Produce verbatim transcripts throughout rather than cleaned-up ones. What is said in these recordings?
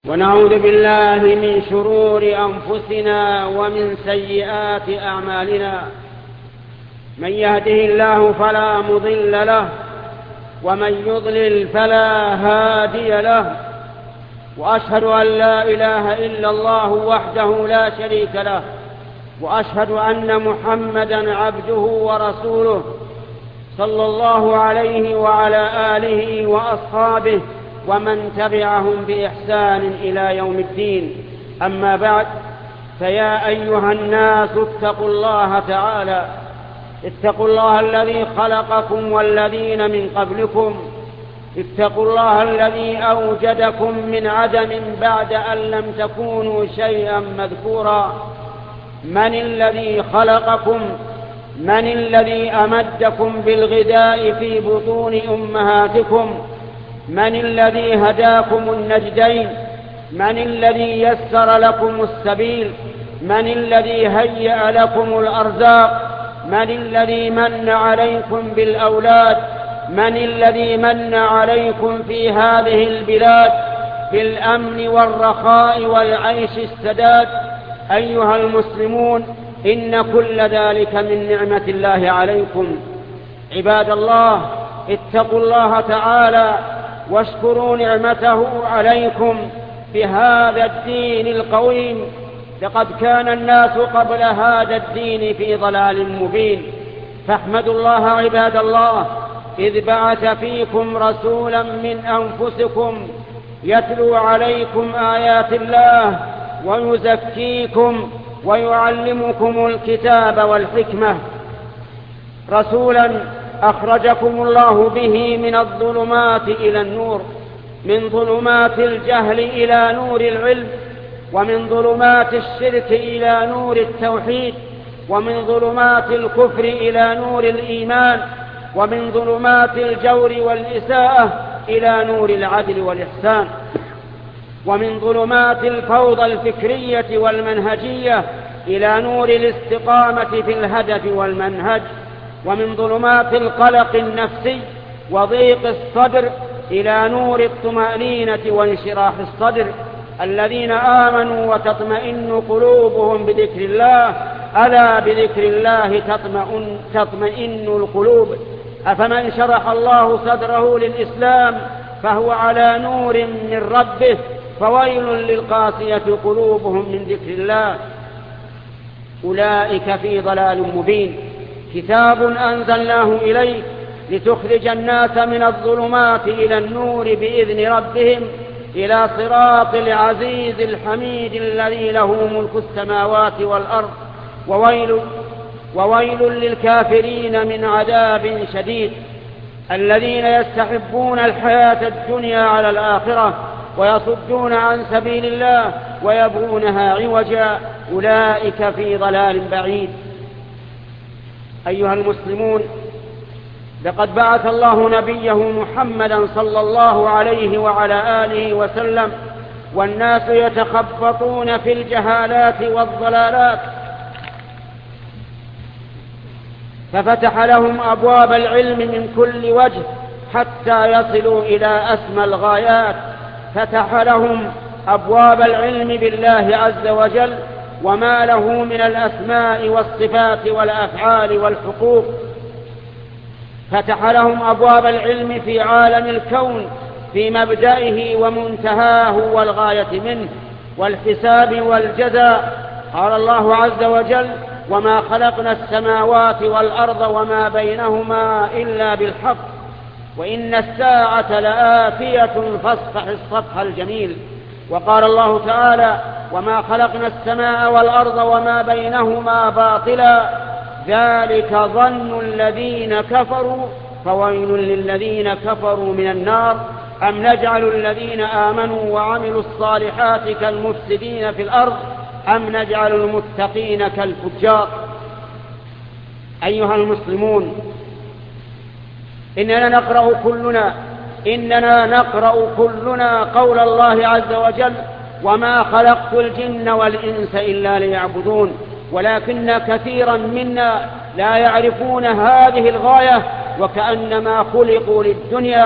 ونعوذ بالله من شرور أنفسنا ومن سيئات أعمالنا. من يهده الله فلا مضل له، ومن يضلل فلا هادي له. وأشهد أن لا إله إلا الله وحده لا شريك له، وأشهد أن محمدًا عبده ورسوله صلى الله عليه وعلى آله وأصحابه ومن تبعهم بإحسان إلى يوم الدين. أما بعد، فيا أيها الناس اتقوا الله تعالى اتقوا الله الذي خلقكم والذين من قبلكم. اتقوا الله الذي أوجدكم من عدم بعد أن لم تكونوا شيئا مذكورا. من الذي خلقكم؟ من الذي أمدكم بالغذاء في بطون أمهاتكم؟ من الذي هداكم النجدين؟ من الذي يسر لكم السبيل؟ من الذي هيأ لكم الأرزاق؟ من الذي من عليكم بالأولاد؟ من الذي من عليكم في هذه البلاد بالأمن والرخاء والعيش السداد؟ أيها المسلمون، إن كل ذلك من نعمة الله عليكم. عباد الله، اتقوا الله تعالى واشكروا نعمته عليكم بهذا الدين القويم. لقد كان الناس قبل هذا الدين في ضلال مبين، فاحمدوا الله عباد الله إذ بعث فيكم رسولا من أنفسكم يتلو عليكم آيات الله ويزكيكم ويعلمكم الكتاب والحكمة. رسولا أخرجكم الله به من الظلمات إلى النور، من ظلمات الجهل إلى نور العلم، ومن ظلمات الشرك إلى نور التوحيد، ومن ظلمات الكفر إلى نور الإيمان، ومن ظلمات الجور والإساءة إلى نور العدل والإحسان، ومن ظلمات الفوضى الفكرية والمنهجية إلى نور الاستقامة في الهدف والمنهج، ومن ظلمات القلق النفسي وضيق الصدر إلى نور الطمأنينة وانشراح الصدر. الذين آمنوا وتطمئن قلوبهم بذكر الله، ألا بذكر الله تطمئن, تطمئن القلوب. أفمن شرح الله صدره للإسلام فهو على نور من ربه، فويل للقاسية قلوبهم من ذكر الله، أولئك في ضلال مبين. كتاب أنزلناه إليك لتخرج الناس من الظلمات إلى النور بإذن ربهم إلى صراط العزيز الحميد الذي له ملك السماوات والأرض، وويل, وويل للكافرين من عذاب شديد. الذين يستحبون الحياة الدنيا على الآخرة ويصدون عن سبيل الله ويبغونها عوجا، أولئك في ضلال بعيد. أيها المسلمون، لقد بعث الله نبيه محمدا صلى الله عليه وعلى آله وسلم، والناس يتخبطون في الجهالات والضلالات، ففتح لهم أبواب العلم من كل وجه حتى يصلوا إلى أسمى الغايات. فتح لهم أبواب العلم بالله عز وجل وما له من الأسماء والصفات والأفعال والحقوق. فتح لهم أبواب العلم في عالم الكون، في مبدئه ومنتهاه والغاية منه والحساب والجزاء. قال الله عز وجل: وما خلقنا السماوات والأرض وما بينهما إلا بالحق وإن الساعة لآتية فاصفح الصفح الجميل. وقال الله تعالى: وما خلقنا السماء والأرض وما بينهما باطلا ذلك ظن الذين كفروا فويل للذين كفروا من النار أم نجعل الذين آمنوا وعملوا الصالحات كالمفسدين في الأرض أم نجعل المتقين كالفجار. أيها المسلمون، إننا نقرأ كلنا إننا نقرأ كلنا قول الله عز وجل: وما خلقت الجن والإنس إلا ليعبدون. ولكن كثيرا منا لا يعرفون هذه الغاية، وكأنما خلقوا للدنيا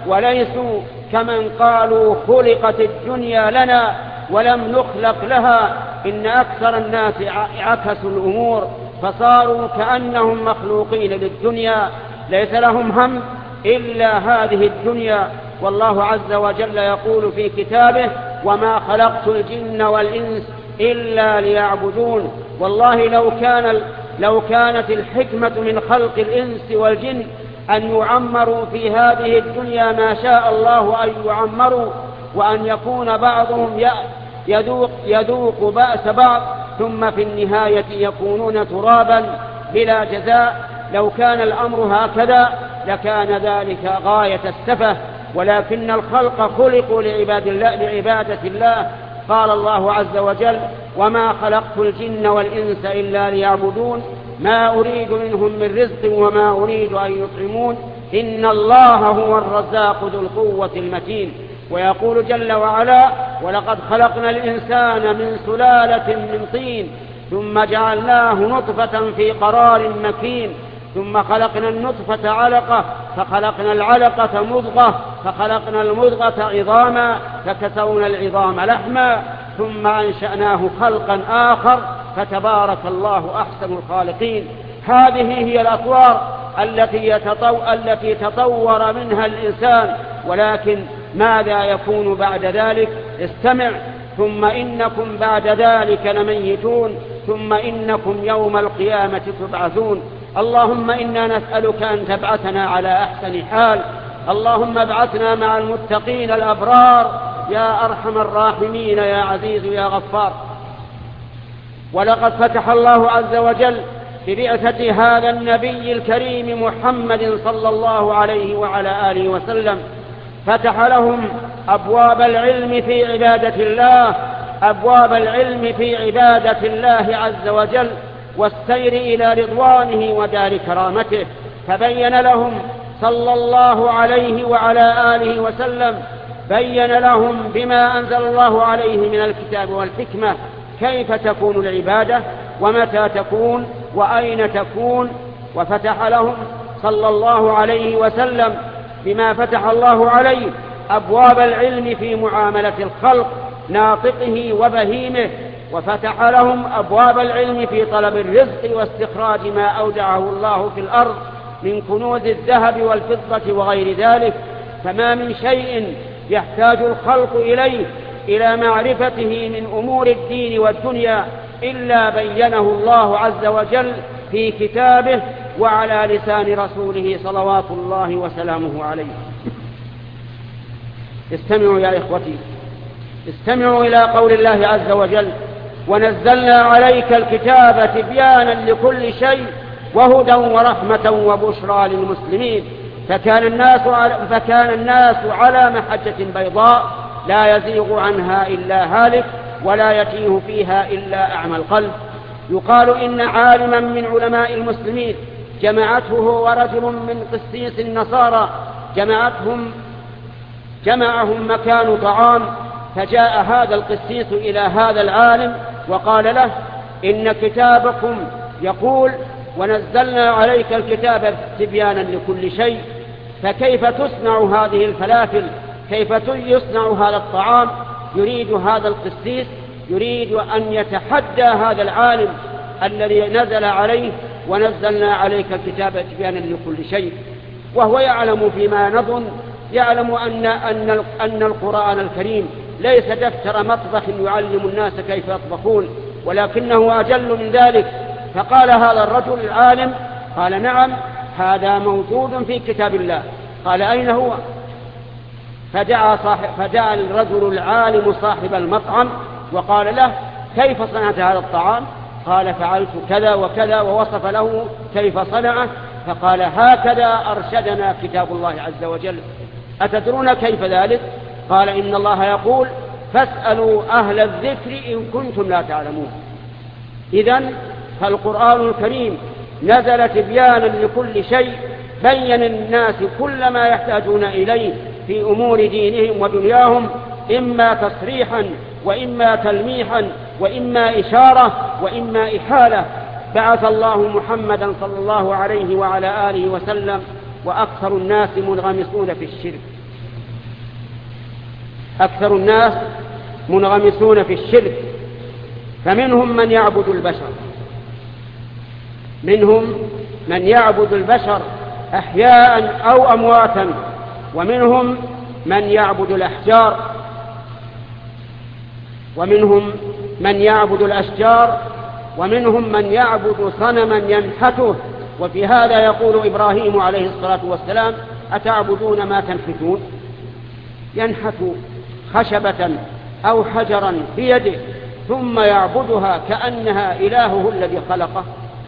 وليسوا كمن قالوا خلقت الدنيا لنا ولم نخلق لها. إن أكثر الناس عكسوا الأمور فصاروا كأنهم مخلوقين للدنيا، ليس لهم هم إلا هذه الدنيا. والله عز وجل يقول في كتابه: وما خلقت الجن والإنس إلا ليعبدون. والله لو كان لو كانت الحكمة من خلق الإنس والجن أن يعمروا في هذه الدنيا ما شاء الله أن يعمروا، وأن يكون بعضهم يذوق, يذوق بأس بعض ثم في النهاية يكونون ترابا بلا جزاء. لو كان الأمر هكذا لكان ذلك غاية السفه، ولكن الخلق خلقوا لعباد الله لعبادة الله. قال الله عز وجل: وما خلقت الجن والإنس إلا ليعبدون ما أريد منهم من رزق وما أريد أن يطعمون إن الله هو الرزاق ذو القوة المتين. ويقول جل وعلا: ولقد خلقنا الإنسان من سلالة من طين ثم جعلناه نطفة في قرار مكين ثم خلقنا النطفة علقة فخلقنا العلقة مضغة فخلقنا المضغة عظاما فكسونا العظام لحما ثم أنشأناه خلقا آخر فتبارك الله أحسن الخالقين. هذه هي الأطوار التي, يتطو... التي تطور منها الإنسان، ولكن ماذا يكون بعد ذلك؟ استمع: ثم إنكم بعد ذلك لميتون ثم إنكم يوم القيامة تبعثون. اللهم إنا نسألك أن تبعثنا على أحسن حال. اللهم ابعثنا مع المتقين الأبرار يا أرحم الراحمين يا عزيز يا غفار. ولقد فتح الله عز وجل ببعثة هذا النبي الكريم محمد صلى الله عليه وعلى آله وسلم، فتح لهم أبواب العلم في عبادة الله أبواب العلم في عبادة الله عز وجل والسير إلى رضوانه ودار كرامته، فبين لهم صلى الله عليه وعلى آله وسلم بين لهم بما أنزل الله عليه من الكتاب والحكمة كيف تكون العبادة ومتى تكون وأين تكون. وفتح لهم صلى الله عليه وسلم بما فتح الله عليه أبواب العلم في معاملة الخلق ناطقه وبهيمه، وفتح لهم أبواب العلم في طلب الرزق واستخراج ما أودعه الله في الأرض من كنوز الذهب والفضة وغير ذلك. فما من شيء يحتاج الخلق إليه إلى معرفته من أمور الدين والدنيا إلا بينه الله عز وجل في كتابه وعلى لسان رسوله صلوات الله وسلامه عليه. استمعوا يا إخوتي، استمعوا إلى قول الله عز وجل: ونزلنا عليك الكتاب تبيانا لكل شيء وهدى ورحمة وبشرى للمسلمين. فكان الناس على, فكان الناس على محجة بيضاء لا يزيغ عنها إلا هالك ولا يتيه فيها إلا أعمى القلب. يقال إن عالما من علماء المسلمين جمعته هو ورجل من قسيس النصارى جمعتهم جمعهم مكان طعام، فجاء هذا القسيس إلى هذا العالم وقال له: إن كتابكم يقول ونزلنا عليك الكتاب تبيانا لكل شيء، فكيف تصنع هذه الفلافل؟ كيف يصنع هذا الطعام؟ يريد هذا القسيس يريد أن يتحدى هذا العالم الذي نزل عليه ونزلنا عليك الكتاب تبيانا لكل شيء، وهو يعلم فيما نظن يعلم أن, أن, أن القرآن الكريم ليس دفتر مطبخ يعلم الناس كيف يطبخون، ولكنه أجل من ذلك. فقال هذا الرجل العالم، قال: نعم هذا موجود في كتاب الله. قال: أين هو؟ فدعا, صاحب فدعا الرجل العالم صاحب المطعم وقال له: كيف صنعت هذا الطعام؟ قال: فعلت كذا وكذا، ووصف له كيف صنعه. فقال: هكذا أرشدنا كتاب الله عز وجل. أتدرون كيف ذلك؟ قال: إن الله يقول: فاسألوا أهل الذكر إن كنتم لا تعلمون. إذن فالقرآن الكريم نزل تبيانا لكل شيء، بين الناس كل ما يحتاجون إليه في أمور دينهم ودنياهم، إما تصريحا وإما تلميحا وإما إشارة وإما إحالة. بعث الله محمدا صلى الله عليه وعلى آله وسلم وأكثر الناس منغمسون في الشرك، أكثر الناس منغمسون في الشرك، فمنهم من يعبد البشر منهم من يعبد البشر أحياء أو أمواتا، ومنهم من يعبد الأحجار، ومنهم من يعبد الأشجار، ومنهم من يعبد صنما ينحته. وفي هذا يقول إبراهيم عليه الصلاة والسلام: أتعبدون ما تنحتون؟ ينحت خشبة أو حجرا بيده ثم يعبدها كأنها إلهه الذي خلقه.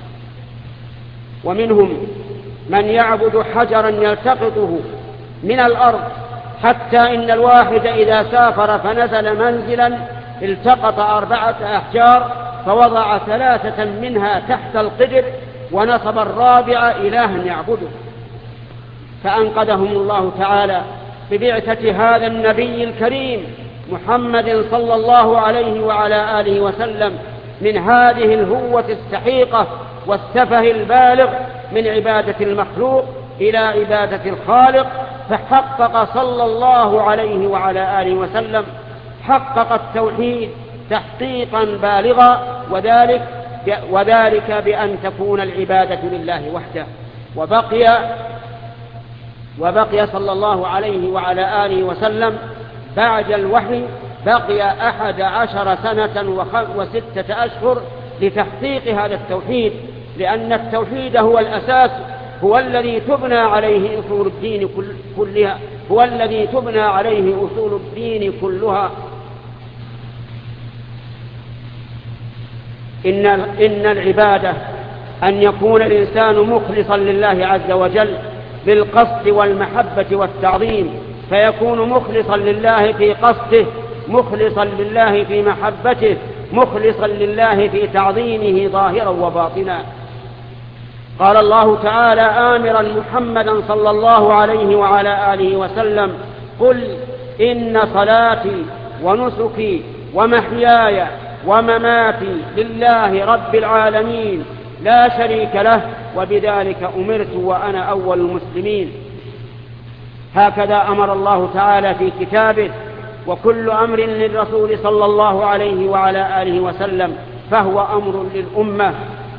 ومنهم من يعبد حجرا يلتقطه من الأرض، حتى إن الواحد إذا سافر فنزل منزلا التقط أربعة أحجار فوضع ثلاثة منها تحت القدر ونصب الرابع إلها يعبده. فأنقذهم الله تعالى ببعثة هذا النبي الكريم محمد صلى الله عليه وعلى آله وسلم من هذه الهوة السحيقة والسفه البالغ من عبادة المخلوق إلى عبادة الخالق، فحقق صلى الله عليه وعلى آله وسلم حقق التوحيد تحقيقا بالغا، وذلك وذلك بأن تكون العبادة لله وحده. وبقي وبقي صلى الله عليه وعلى آله وسلم بعد الوحي بقي أحد عشر سنة وستة أشهر لتحقيق هذا التوحيد، لأن التوحيد هو الأساس، هو الذي تبنى عليه أصول الدين كلها هو الذي تبنى عليه أصول الدين كلها. إن إن العبادة أن يكون الإنسان مخلصا لله عز وجل بالقصد والمحبة والتعظيم، فيكون مخلصا لله في قصده، مخلصا لله في محبته، مخلصا لله في تعظيمه ظاهرا وباطنا. قال الله تعالى آمرا محمدا صلى الله عليه وعلى آله وسلم: قل إن صلاتي ونسكي ومحياي ومماتي لله رب العالمين لا شريك له وبذلك أمرت وأنا أول المسلمين. هكذا أمر الله تعالى في كتابه، وكل أمر للرسول صلى الله عليه وعلى آله وسلم فهو أمر للأمة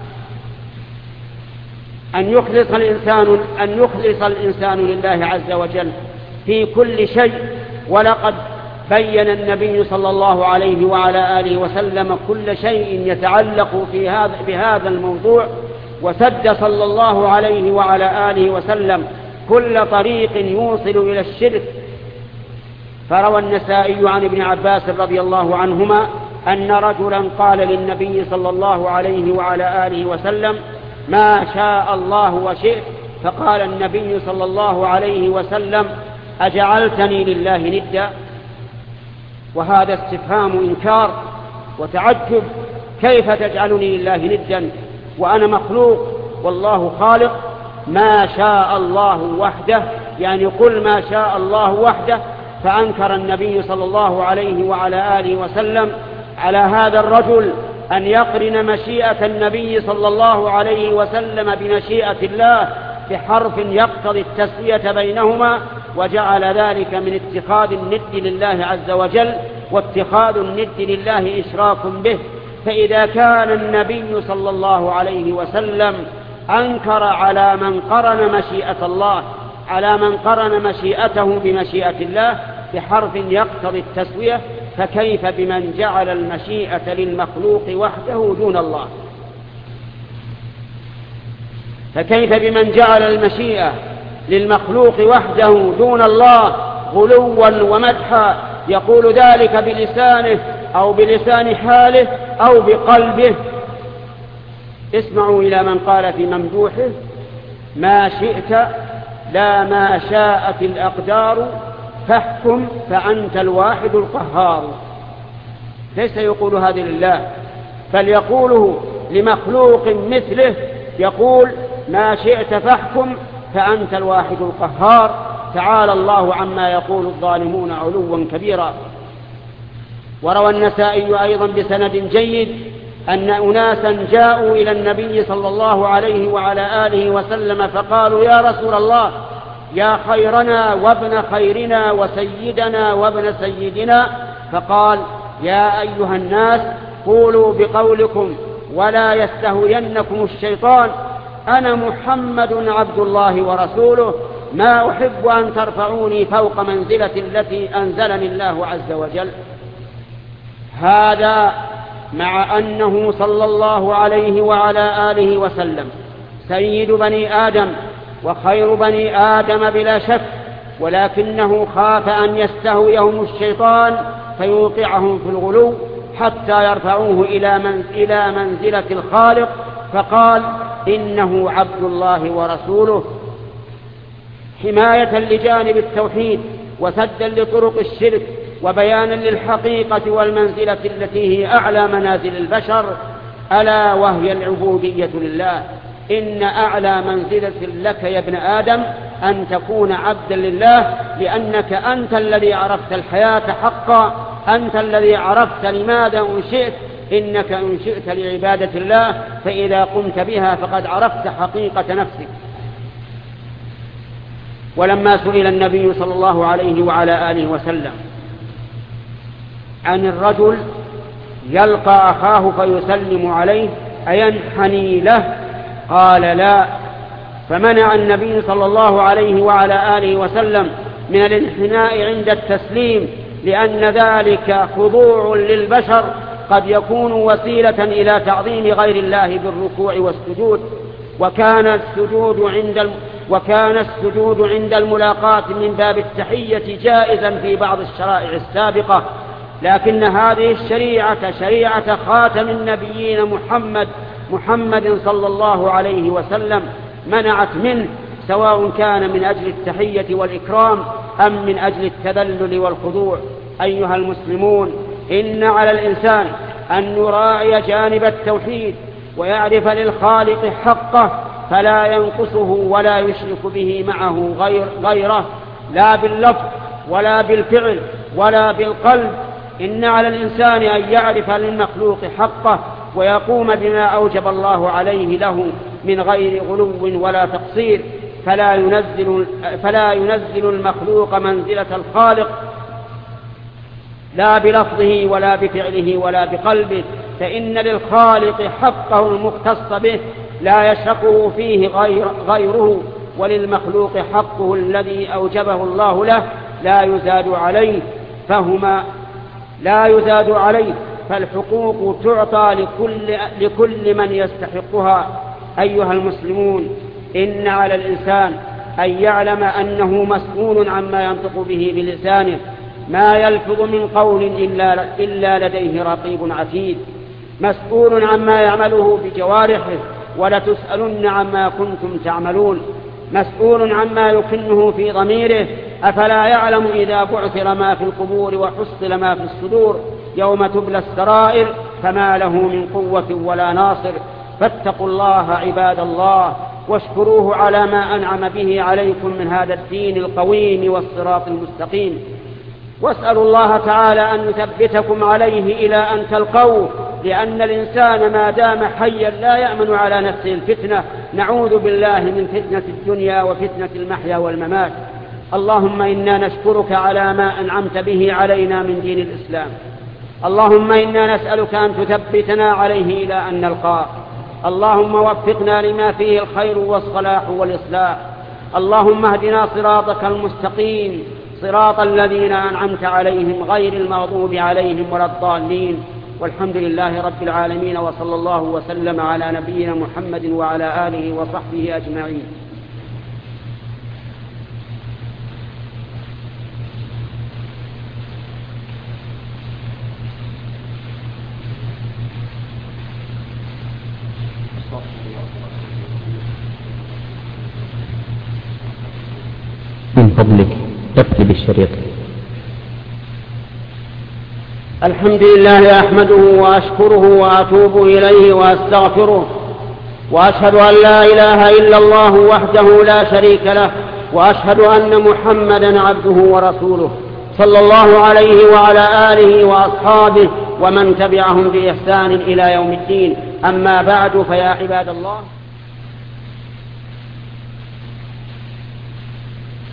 أن يخلص الإنسان أن يخلص الإنسان لله عز وجل في كل شيء. ولقد بين النبي صلى الله عليه وعلى آله وسلم كل شيء يتعلق في هذا بهذا الموضوع، وسد صلى الله عليه وعلى آله وسلم كل طريق يوصل إلى الشرك. فروى النسائي عن ابن عباس رضي الله عنهما أن رجلا قال للنبي صلى الله عليه وعلى آله وسلم: ما شاء الله وشئت. فقال النبي صلى الله عليه وسلم: أجعلتني لله ندا؟ وهذا استفهام إنكار وتعجب، كيف تجعلني لله ندا وأنا مخلوق والله خالق؟ ما شاء الله وحده، يعني قل ما شاء الله وحده. فأنكر النبي صلى الله عليه وعلى آله وسلم على هذا الرجل أن يقرن مشيئة النبي صلى الله عليه وسلم بمشيئة الله بحرف يقتضي التسوية بينهما، وجعل ذلك من اتخاذ الند لله عز وجل، واتخاذ الند لله إشراك به. فإذا كان النبي صلى الله عليه وسلم أنكر على من قرن مشيئة الله على من قرن مشيئته بمشيئة الله بحرف يقتضي التسوية، فكيف بمن جعل المشيئة للمخلوق وحده دون الله؟ فكيف بمن جعل المشيئة للمخلوق وحده دون الله غلوا ومدحا، يقول ذلك بلسانه أو بلسان حاله أو بقلبه؟ اسمعوا إلى من قال في ممدوحه: ما شئت لا ما شاءت الأقدار فاحكم فأنت الواحد القهار. ليس يقول هذا لله، بل يقوله لمخلوق مثله، يقول: ما شئت فاحكم فأنت الواحد القهار. تعالى الله عما يقول الظالمون علوا كبيرا. وروى النسائي أيضا بسند جيد أن أناسا جاءوا إلى النبي صلى الله عليه وعلى آله وسلم فقالوا: يا رسول الله، يا خيرنا وابن خيرنا وسيدنا وابن سيدنا، فقال يا أيها الناس قولوا بقولكم ولا يستهوينكم الشيطان، أنا محمد عبد الله ورسوله، ما أحب أن ترفعوني فوق منزلة التي أنزلني الله عز وجل. هذا مع أنه صلى الله عليه وعلى آله وسلم سيد بني آدم وخير بني آدم بلا شك، ولكنه خاف أن يستهويهم الشيطان فيوقعهم في الغلو حتى يرفعوه إلى منزلة الخالق، فقال إنه عبد الله ورسوله، حماية لجانب التوحيد وسدا لطرق الشرك وبيانا للحقيقة والمنزلة التي هي أعلى منازل البشر، ألا وهي العبودية لله. إن أعلى منزلة لك يا ابن آدم أن تكون عبدا لله، لأنك أنت الذي عرفت الحياة حقا، أنت الذي عرفت لماذا أنشئت، إنك أنشئت لعبادة الله، فإذا قمت بها فقد عرفت حقيقة نفسك. ولما سئل النبي صلى الله عليه وعلى آله وسلم عن الرجل يلقى أخاه فيسلم عليه أينحني له، قال لا، فمنع النبي صلى الله عليه وعلى آله وسلم من الانحناء عند التسليم، لأن ذلك خضوع للبشر قد يكون وسيلة إلى تعظيم غير الله بالركوع والسجود، وكان السجود عند وكان السجود عند الملاقاة من باب التحية جائزا في بعض الشرائع السابقة، لكن هذه الشريعة شريعة خاتم النبيين محمد محمد صلى الله عليه وسلم منعت منه، سواء كان من أجل التحية والإكرام أم من أجل التذلل والخضوع. أيها المسلمون، إن على الإنسان أن يراعي جانب التوحيد ويعرف للخالق حقه، فلا ينقصه ولا يشرك به معه غير غيره، لا باللفظ ولا بالفعل ولا بالقلب. إن على الإنسان أن يعرف للمخلوق حقه ويقوم بما أوجب الله عليه له من غير غلو ولا تقصير، فلا ينزل, فلا ينزل المخلوق منزلة الخالق لا بلفظه ولا بفعله ولا بقلبه، فإن للخالق حقه المختص به لا يشركه فيه غير غيره، وللمخلوق حقه الذي أوجبه الله له لا يزاد عليه، فهما لا يزاد عليه، فالحقوق تعطى لكل, لكل من يستحقها. أيها المسلمون، إن على الإنسان أن يعلم أنه مسؤول عما ينطق به بلسانه، ما يلفظ من قول إلا, إلا لديه رقيب عتيد، مسؤول عما يعمله بجوارحه ولتسألن عما كنتم تعملون، مسؤول عما يكنه في ضميره، أفلا يعلم إذا بعثر ما في القبور وحصل ما في الصدور يوم تبلى السرائر فما له من قوة ولا ناصر. فاتقوا الله عباد الله واشكروه على ما أنعم به عليكم من هذا الدين القويم والصراط المستقيم، واسألوا الله تعالى أن يثبتكم عليه إلى أن تلقوه، لأن الإنسان ما دام حيا لا يأمن على نفسه الفتنة. نعوذ بالله من فتنة الدنيا وفتنة المحيا والممات. اللهم إنا نشكرك على ما أنعمت به علينا من دين الإسلام، اللهم إنا نسألك أن تثبتنا عليه إلى أن نلقاه، اللهم وفقنا لما فيه الخير والصلاح والإصلاح، اللهم اهدنا صراطك المستقيم، صراط الذين أنعمت عليهم غير المغضوب عليهم ولا الضالين. والحمد لله رب العالمين، وصلى الله وسلم على نبينا محمد وعلى آله وصحبه أجمعين. من فضلك تكتب بالشريط. الحمد لله أحمده وأشكره وأتوب إليه وأستغفره، وأشهد أن لا إله إلا الله وحده لا شريك له، وأشهد أن محمدا عبده ورسوله صلى الله عليه وعلى آله وأصحابه ومن تبعهم بإحسان إلى يوم الدين. أما بعد، فيا عباد الله،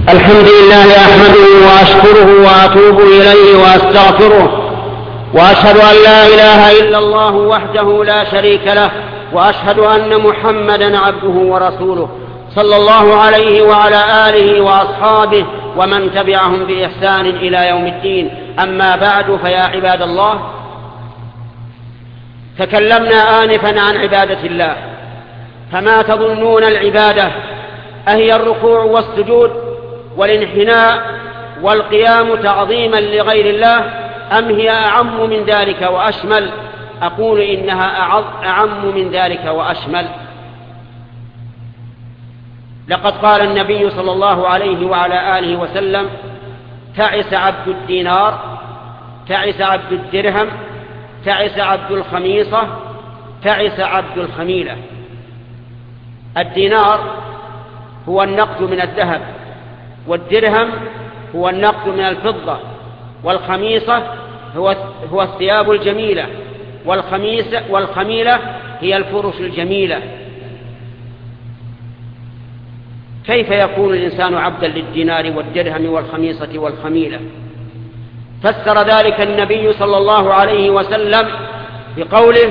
الحمد لله أحمده وأشكره وأتوب إليه وأستغفره، وأشهد أن لا إله إلا الله وحده لا شريك له، وأشهد أن محمدا عبده ورسوله صلى الله عليه وعلى آله وأصحابه ومن تبعهم بإحسان إلى يوم الدين. أما بعد، فيا عباد الله، تكلمنا آنفا عن عبادة الله، فما تظنون العبادة؟ أهي الركوع والسجود والانحناء والقيام تعظيما لغير الله، أم هي أعم من ذلك وأشمل؟ أقول إنها أعم من ذلك وأشمل. لقد قال النبي صلى الله عليه وعلى آله وسلم: تعس عبد الدينار، تعس عبد الدرهم، تعس عبد الخميصة، تعس عبد الخميلة. الدينار هو النقد من الذهب، والدرهم هو النقد من الفضة، والخميصة هو هو الثياب الجميلة، والخميسة والخميلة هي الفرش الجميلة. كيف يكون الإنسان عبدا للدينار والدرهم والخميصة والخميلة؟ فسر ذلك النبي صلى الله عليه وسلم بقوله: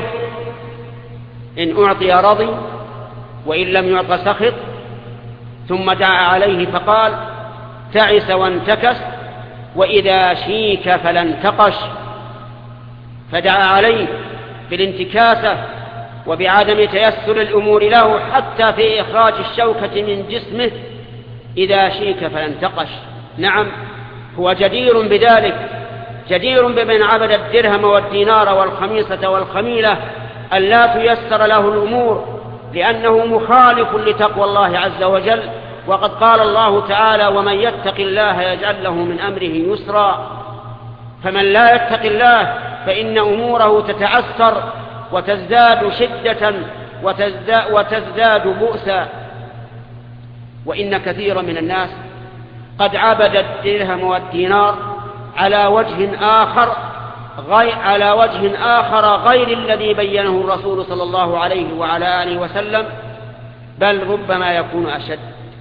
إن أعطي رضي وإن لم يعط سخط. ثم دعا عليه فقال: تعس وانتكس، وإذا شيك فلا انتقش. فدعا عليه بالانتكاسة وبعدم تيسر الأمور له حتى في إخراج الشوكة من جسمه. إذا شيك فلا انتقش. نعم، هو جدير بذلك، جدير بمن عبد الدرهم والدينار والخميصة والخميلة أن لا تيسر له الأمور، لأنه مخالف لتقوى الله عز وجل. وقد قال الله تعالى: ومن يتق الله يجعل له من أمره يسرا. فمن لا يتق الله فإن أموره تتعسر وتزداد شدة وتزداد, وتزداد بؤسا. وإن كثيرا من الناس قد عبد الدرهم والدينار على وجه آخر غير على وجه آخر غير الذي بينه الرسول صلى الله عليه وعلى آله وسلم، بل ربما يكون أشد.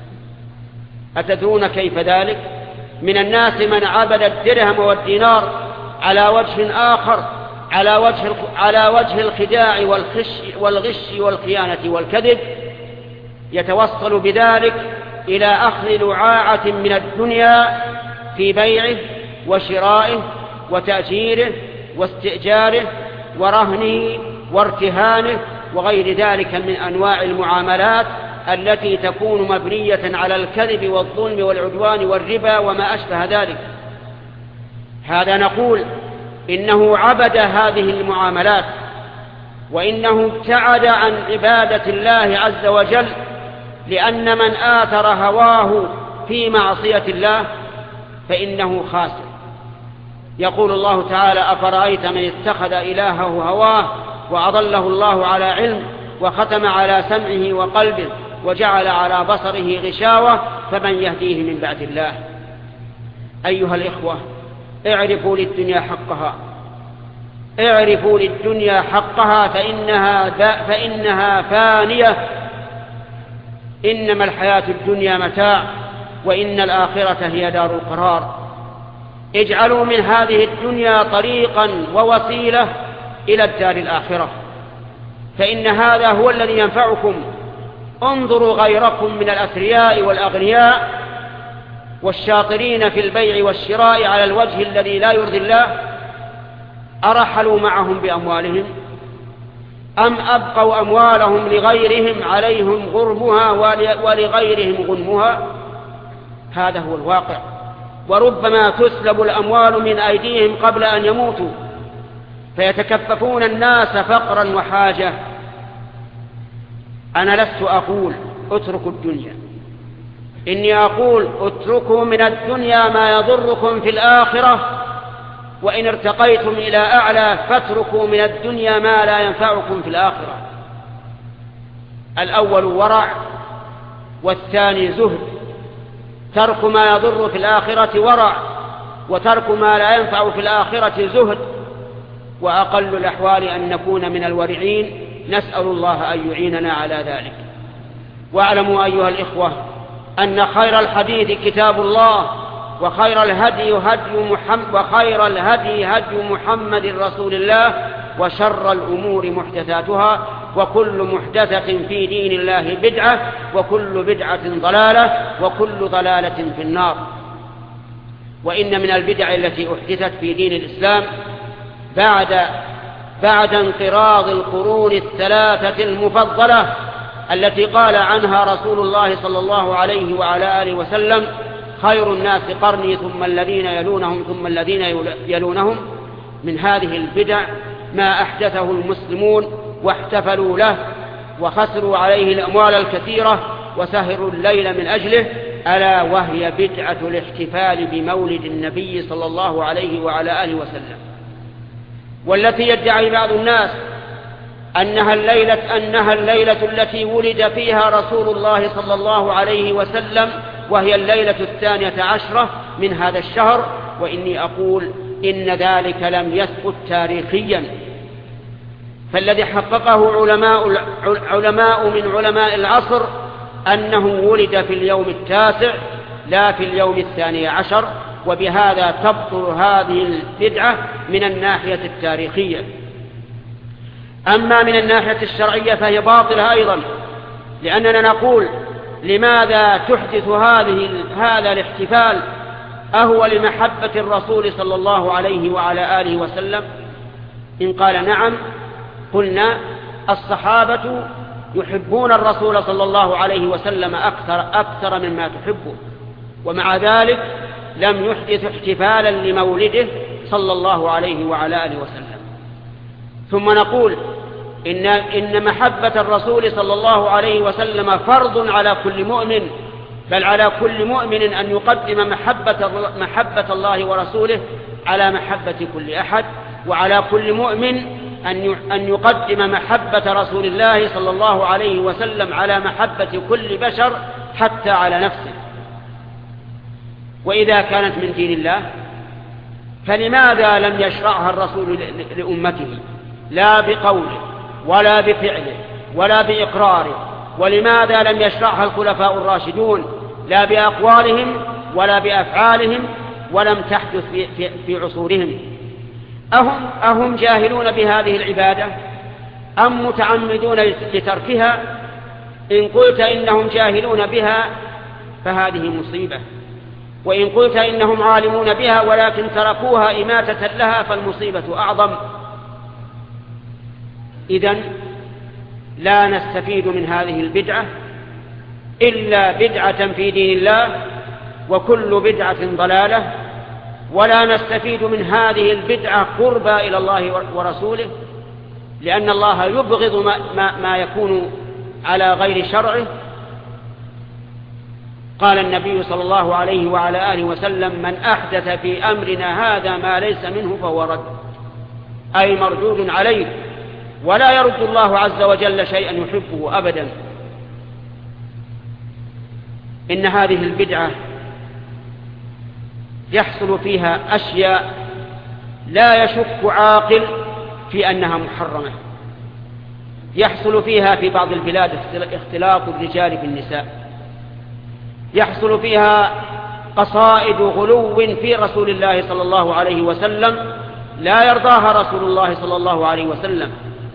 أتدرون كيف ذلك؟ من الناس من عبد الدرهم والدينار على وجه آخر، على وجه على وجه الخداع والخش والغش والخيانة والكذب، يتوصل بذلك إلى أخذ لعاعة من الدنيا في بيعه وشرائه وتأجيره واستئجاره ورهنه وارتهانه وغير ذلك من أنواع المعاملات التي تكون مبنية على الكذب والظلم والعدوان والربا وما أشبه ذلك. هذا نقول إنه عبد هذه المعاملات، وإنه ابتعد عن عبادة الله عز وجل، لأن من آثر هواه في معصية الله فإنه خاسر. يقول الله تعالى: أفرأيت من اتخذ إلهه هواه وأضله الله على علم وختم على سمعه وقلبه وجعل على بصره غشاوة فمن يهديه من بعد الله. أيها الإخوة، اعرفوا للدنيا حقها، اعرفوا للدنيا حقها فإنها, فإنها فانية. إنما الحياة الدنيا متاع، وإن الآخرة هي دار القرار. اجعلوا من هذه الدنيا طريقا ووسيلة إلى الدار الآخرة، فإن هذا هو الذي ينفعكم. انظروا غيركم من الأثرياء والأغنياء والشاطرين في البيع والشراء على الوجه الذي لا يرضي الله، أرحلوا معهم بأموالهم أم أبقوا أموالهم لغيرهم عليهم غرمها ولغيرهم غنمها؟ هذا هو الواقع. وربما تسلب الأموال من أيديهم قبل أن يموتوا، فيتكففون الناس فقرا وحاجة. أنا لست أقول اتركوا الدنيا، إني أقول اتركوا من الدنيا ما يضركم في الآخرة، وإن ارتقيتم إلى أعلى فاتركوا من الدنيا ما لا ينفعكم في الآخرة. الأول ورع، والثاني زهد. ترك ما يضر في الآخرة ورع، وترك ما لا ينفع في الآخرة زهد. وأقل الأحوال أن نكون من الورعين، نسأل الله أن يعيننا على ذلك. واعلموا أيها الإخوة أن خير الحديث كتاب الله، وخير الهدي هدي محمد وخير الهدي هدي محمد رسول الله، وشر الأمور محدثاتها، وكل محدثة في دين الله بدعة، وكل بدعة ضلالة، وكل ضلالة في النار. وإن من البدع التي أحدثت في دين الإسلام بعد بعد انقراض القرون الثلاثة المفضلة التي قال عنها رسول الله صلى الله عليه وعلى آله وسلم: خير الناس قرني ثم الذين يلونهم ثم الذين يلونهم. من هذه البدع ما أحدثه المسلمون واحتفلوا له وخسروا عليه الأموال الكثيرة وسهروا الليل من أجله، ألا وهي بدعة الاحتفال بمولد النبي صلى الله عليه وعلى آله وسلم، والتي يدعي بعض الناس أنها الليلة, أنها الليلة التي ولد فيها رسول الله صلى الله عليه وسلم، وهي الليلة الثانية عشرة من هذا الشهر. وإني أقول إن ذلك لم يثبت تاريخيا، فالذي حققه علماء, علماء من علماء العصر أنه ولد في اليوم التاسع لا في اليوم الثاني عشر، وبهذا تبطل هذه البدعة من الناحية التاريخية. أما من الناحية الشرعية فهي باطلة أيضا، لأننا نقول: لماذا تحدث هذه هذا الاحتفال؟ أهو لمحبة الرسول صلى الله عليه وعلى آله وسلم؟ إن قال نعم، قلنا: الصحابة يحبون الرسول صلى الله عليه وسلم أكثر, أكثر مما تحبه، ومع ذلك لم يحدث احتفالا لمولده صلى الله عليه وعلى آله وسلم. ثم نقول إن, إن محبة الرسول صلى الله عليه وسلم فرض على كل مؤمن، بل على كل مؤمن أن يقدم محبة, محبة الله ورسوله على محبة كل أحد، وعلى كل مؤمن أن يقدم محبة رسول الله صلى الله عليه وسلم على محبة كل بشر حتى على نفسه. وإذا كانت من دين الله فلماذا لم يشرعها الرسول لأمته، لا بقوله ولا بفعله ولا بإقراره؟ ولماذا لم يشرعها الخلفاء الراشدون، لا بأقوالهم ولا بأفعالهم، ولم تحدث في, في, في عصورهم؟ أهم, أهم جاهلون بهذه العبادة أم متعمدون لتركها؟ إن قلت إنهم جاهلون بها فهذه مصيبة، وإن قلت إنهم عالمون بها ولكن تركوها إماتة لها فالمصيبة أعظم. إذن لا نستفيد من هذه البدعة إلا بدعة في دين الله، وكل بدعة ضلالة، ولا نستفيد من هذه البدعة قربا إلى الله ورسوله، لأن الله يبغض ما, ما, ما يكون على غير شرعه. قال النبي صلى الله عليه وعلى آله وسلم: من أحدث في أمرنا هذا ما ليس منه فهو رد، أي مردود عليه، ولا يرد الله عز وجل شيئا يحبه أبدا. إن هذه البدعة يحصل فيها أشياء لا يشك عاقل في أنها محرمة. يحصل فيها في بعض البلاد اختلاط الرجال بالنساء، يحصل فيها قصائد غلو في رسول الله صلى الله عليه وسلم لا يرضاها رسول الله صلى الله عليه وسلم،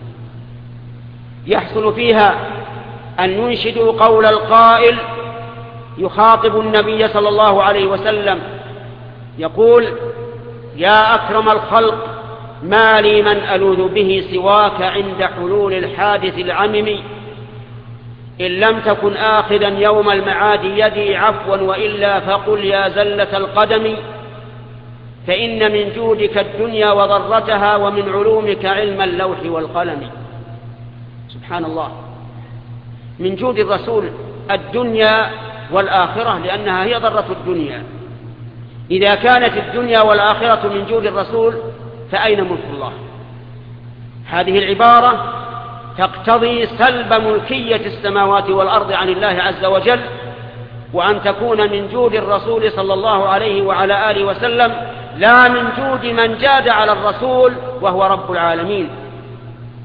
يحصل فيها أن ينشدوا قول القائل يخاطب النبي صلى الله عليه وسلم يقول: يا أكرم الخلق ما لي من ألوذ به سواك عند حلول الحادث العمم، إن لم تكن آخذا يوم المعاد يدي عفوا وإلا فقل يا زلة القدم، فإن من جودك الدنيا وضرتها ومن علومك علم اللوح والقلم. سبحان الله، من جود الرسول الدنيا والآخرة، لأنها هي ضرة الدنيا. إذا كانت الدنيا والآخرة من جود الرسول فأين ملك الله؟ هذه العبارة تقتضي سلب ملكية السماوات والأرض عن الله عز وجل، وأن تكون من جود الرسول صلى الله عليه وعلى آله وسلم، لا من جود من جاد على الرسول وهو رب العالمين،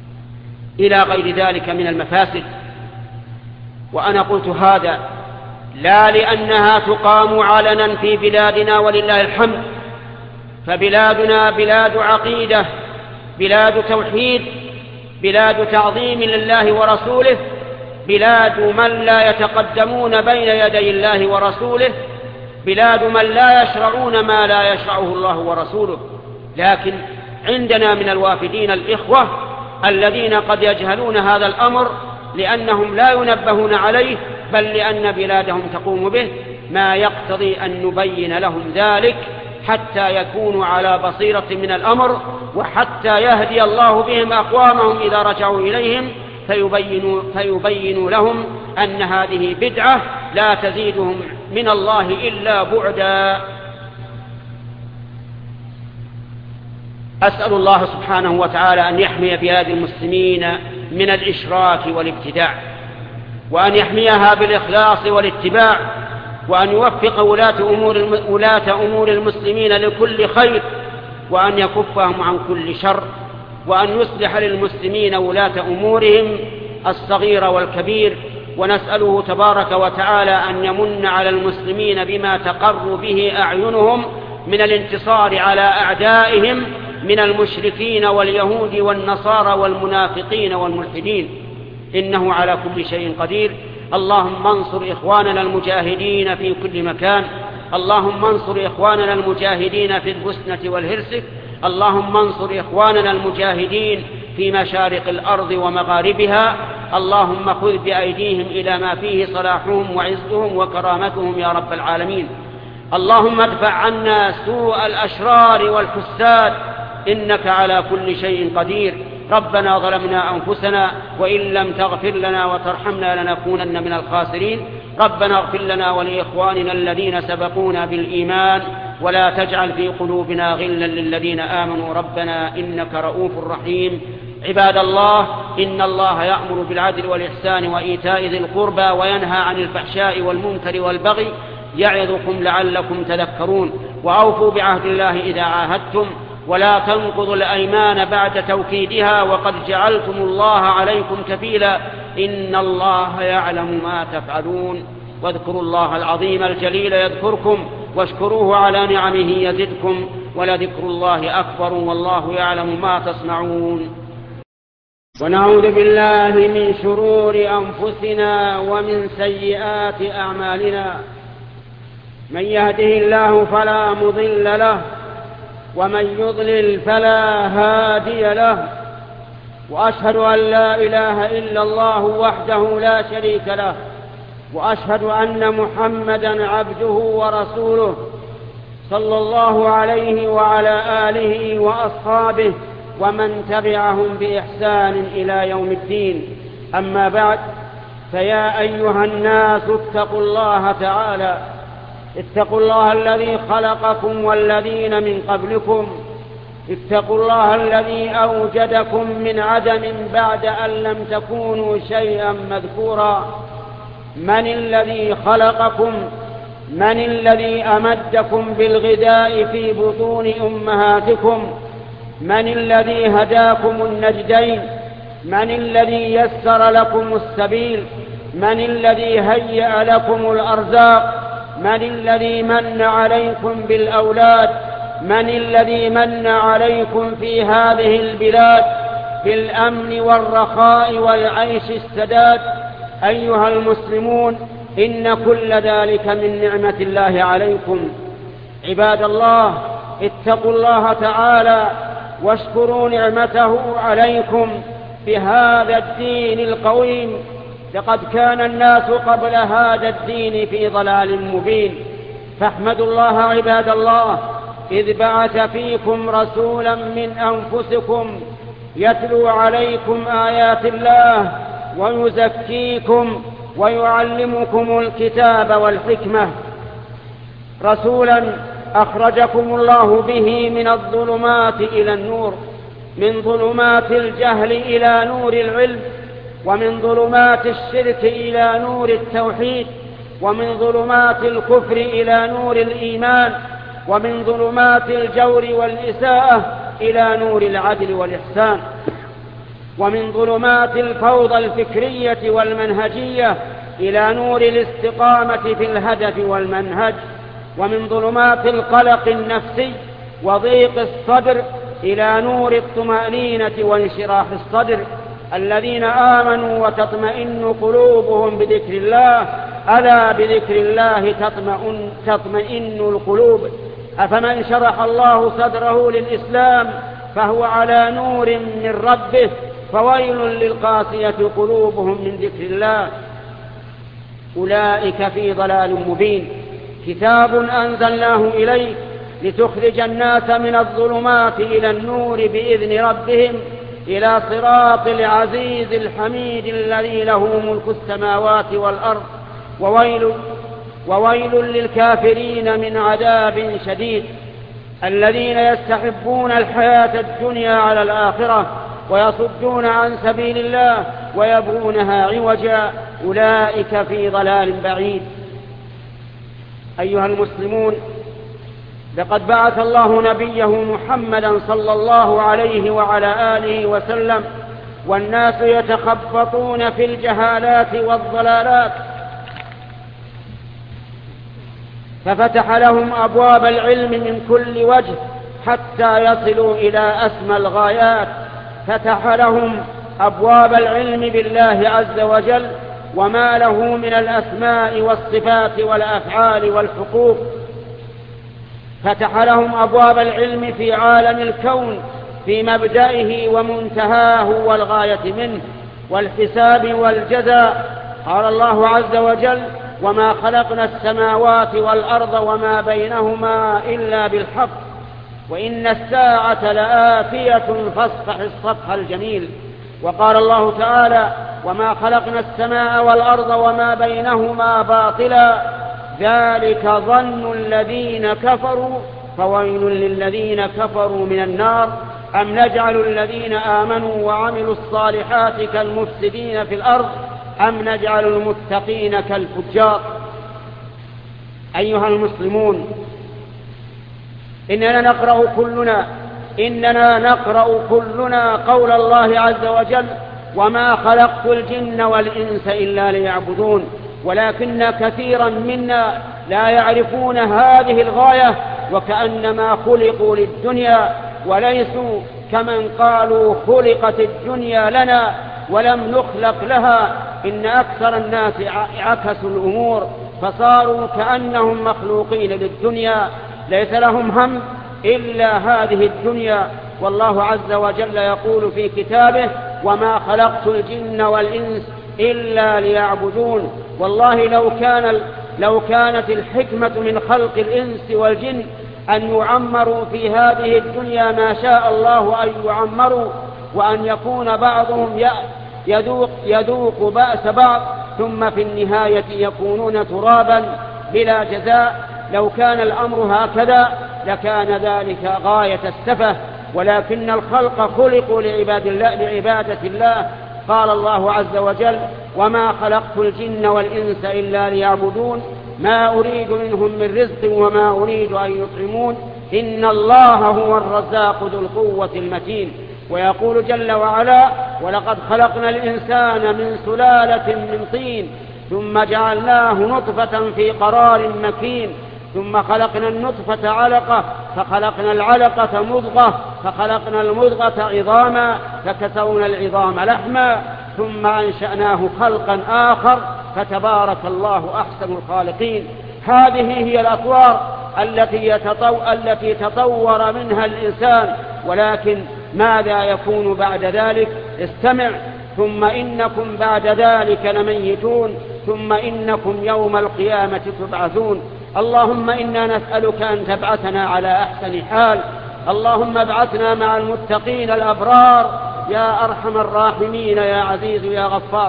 إلى غير ذلك من المفاسد. وأنا قلت هذا لا لأنها تقام علنا في بلادنا ولله الحمد، فبلادنا بلاد عقيدة، بلاد توحيد، بلاد تعظيم لله ورسوله، بلاد من لا يتقدمون بين يدي الله ورسوله، بلاد من لا يشرعون ما لا يشرعه الله ورسوله. لكن عندنا من الوافدين الإخوة الذين قد يجهلون هذا الأمر لأنهم لا ينبهون عليه، بل لأن بلادهم تقوم به، ما يقتضي أن نبين لهم ذلك حتى يكونوا على بصيرة من الأمر، وحتى يهدي الله بهم أقوامهم إذا رجعوا إليهم فيبينوا, فيبينوا لهم أن هذه بدعة لا تزيدهم من الله إلا بعدا. أسأل الله سبحانه وتعالى أن يحمي بلاد المسلمين من الإشراك والابتداع، وأن يحميها بالإخلاص والاتباع، وأن يوفق ولاة أمور, ولاة أمور المسلمين لكل خير، وأن يكفهم عن كل شر، وأن يصلح للمسلمين ولاة أمورهم الصغير والكبير. ونسأله تبارك وتعالى أن يمن على المسلمين بما تقر به أعينهم من الانتصار على أعدائهم من المشركين واليهود والنصارى والمنافقين والملحدين، إنه على كل شيء قدير. اللهم انصر إخواننا المجاهدين في كل مكان، اللهم انصر إخواننا المجاهدين في البوسنة والهرسك، اللهم انصر إخواننا المجاهدين في مشارق الأرض ومغاربها، اللهم خذ بأيديهم إلى ما فيه صلاحهم وعزهم وكرامتهم يا رب العالمين. اللهم ادفع عنا سوء الأشرار والفساد، إنك على كل شيء قدير. ربنا ظلمنا أنفسنا وإن لم تغفر لنا وترحمنا لنكونن من الخاسرين. ربنا اغفر لنا ولإخواننا الذين سبقونا بالإيمان ولا تجعل في قلوبنا غلا للذين آمنوا ربنا إنك رؤوف رحيم. عباد الله، إن الله يأمر بالعدل والإحسان وإيتاء ذي القربى وينهى عن الفحشاء والمنكر والبغي يعظكم لعلكم تذكرون. وأوفوا بعهد الله إذا عاهدتم، ولا تنقضوا الأيمان بعد توكيدها وقد جعلتم الله عليكم كفيلا، إن الله يعلم ما تفعلون. واذكروا الله العظيم الجليل يذكركم، واشكروه على نعمه يزدكم، ولذكر الله أكبر والله يعلم ما تصنعون. ونعوذ بالله من شرور أنفسنا ومن سيئات أعمالنا، من يهده الله فلا مضل له، ومن يضلل فلا هادي له، وأشهد أن لا إله إلا الله وحده لا شريك له، وأشهد أن محمدا عبده ورسوله صلى الله عليه وعلى آله وأصحابه ومن تبعهم بإحسان إلى يوم الدين. أما بعد، فيا أيها الناس اتقوا الله تعالى، اتقوا الله الذي خلقكم والذين من قبلكم، اتقوا الله الذي أوجدكم من عدم بعد أن لم تكونوا شيئا مذكورا. من الذي خلقكم؟ من الذي أمدكم بالغذاء في بطون أمهاتكم؟ من الذي هداكم النجدين؟ من الذي يسر لكم السبيل؟ من الذي هيأ لكم الأرزاق؟ من الذي من عليكم بالأولاد؟ من الذي من عليكم في هذه البلاد بالأمن والرخاء والعيش السداد؟ أيها المسلمون، إن كل ذلك من نعمة الله عليكم. عباد الله، اتقوا الله تعالى واشكروا نعمته عليكم بهذا الدين القويم، لقد كان الناس قبل هذا الدين في ضلال مبين. فاحمدوا الله عباد الله إذ بعث فيكم رسولا من أنفسكم يتلو عليكم آيات الله ويزكيكم ويعلمكم الكتاب والحكمة، رسولا أخرجكم الله به من الظلمات إلى النور، من ظلمات الجهل إلى نور العلم، ومن ظلمات الشرك إلى نور التوحيد، ومن ظلمات الكفر إلى نور الإيمان، ومن ظلمات الجور والإساءة إلى نور العدل والإحسان، ومن ظلمات الفوضى الفكرية والمنهجية إلى نور الاستقامة في الهدف والمنهج، ومن ظلمات القلق النفسي وضيق الصدر إلى نور الطمأنينة وانشراح الصدر. الذين آمنوا وتطمئن قلوبهم بذكر الله، ألا بذكر الله تطمئن, تطمئن القلوب. أفمن شرح الله صدره للإسلام فهو على نور من ربه، فويل للقاسية قلوبهم من ذكر الله، أولئك في ضلال مبين. كتاب أنزلناه إليك لتخرج الناس من الظلمات إلى النور بإذن ربهم إلى صراط العزيز الحميد الذي له ملك السماوات والأرض، وويل, وويل للكافرين من عذاب شديد. الذين يستحبون الحياة الدنيا على الآخرة ويصدون عن سبيل الله ويبغونها عوجا، أولئك في ضلال بعيد. أيها المسلمون، لقد بعث الله نبيه محمدا صلى الله عليه وعلى آله وسلم، والناس يتخبطون في الجهالات والضلالات، ففتح لهم أبواب العلم من كل وجه حتى يصلوا إلى أسمى الغايات. فتح لهم أبواب العلم بالله عز وجل وما له من الأسماء والصفات والأفعال والحقوق. فتح لهم أبواب العلم في عالم الكون، في مبدئه ومنتهاه والغاية منه والحساب والجزاء. قال الله عز وجل: وما خلقنا السماوات والأرض وما بينهما إلا بالحق وإن الساعة لآتية فاصفح الصفح الجميل. وقال الله تعالى: وما خلقنا السماء والأرض وما بينهما باطلا ذلك ظن الذين كفروا فويل للذين كفروا من النار أم نجعل الذين آمنوا وعملوا الصالحات كالمفسدين في الأرض أم نجعل المتقين كالفجار. أيها المسلمون، إننا نقرأ كلنا إننا نقرأ كلنا قول الله عز وجل: وما خلقت الجن والإنس إلا ليعبدون. ولكن كثيرا منا لا يعرفون هذه الغاية، وكأنما خلقوا للدنيا وليسوا كمن قالوا خلقت الدنيا لنا ولم نخلق لها. إن أكثر الناس عكسوا الأمور فصاروا كأنهم مخلوقين للدنيا، ليس لهم هم إلا هذه الدنيا. والله عز وجل يقول في كتابه: وما خلقت الجن والإنس إلا ليعبدون. والله لو كان لو كانت الحكمة من خلق الإنس والجن أن يعمروا في هذه الدنيا ما شاء الله أن يعمروا، وأن يكون بعضهم يذوق, يذوق بأس بعض ثم في النهاية يكونون ترابا بلا جزاء. لو كان الأمر هكذا لكان ذلك غاية السفه، ولكن الخلق خلقوا لعباد الله لعبادة الله. قال الله عز وجل: وما خلقت الجن والإنس إلا ليعبدون ما أريد منهم من رزق وما أريد أن يطعمون إن الله هو الرزاق ذو القوة المتين. ويقول جل وعلا: ولقد خلقنا الإنسان من سلالة من طين ثم جعلناه نطفة في قرار مكين ثم خلقنا النطفة علقة فخلقنا العلقة مضغة فخلقنا المضغة عظاما فكسونا العظام لحما ثم أنشأناه خلقا آخر فتبارك الله أحسن الخالقين. هذه هي الأطوار التي, يتطو... التي تطور منها الإنسان، ولكن ماذا يكون بعد ذلك؟ استمع: ثم إنكم بعد ذلك لميتون ثم إنكم يوم القيامة تبعثون. اللهم إنا نسألك أن تبعثنا على أحسن حال. اللهم ابعثنا مع المتقين الأبرار يا أرحم الراحمين يا عزيز يا غفار.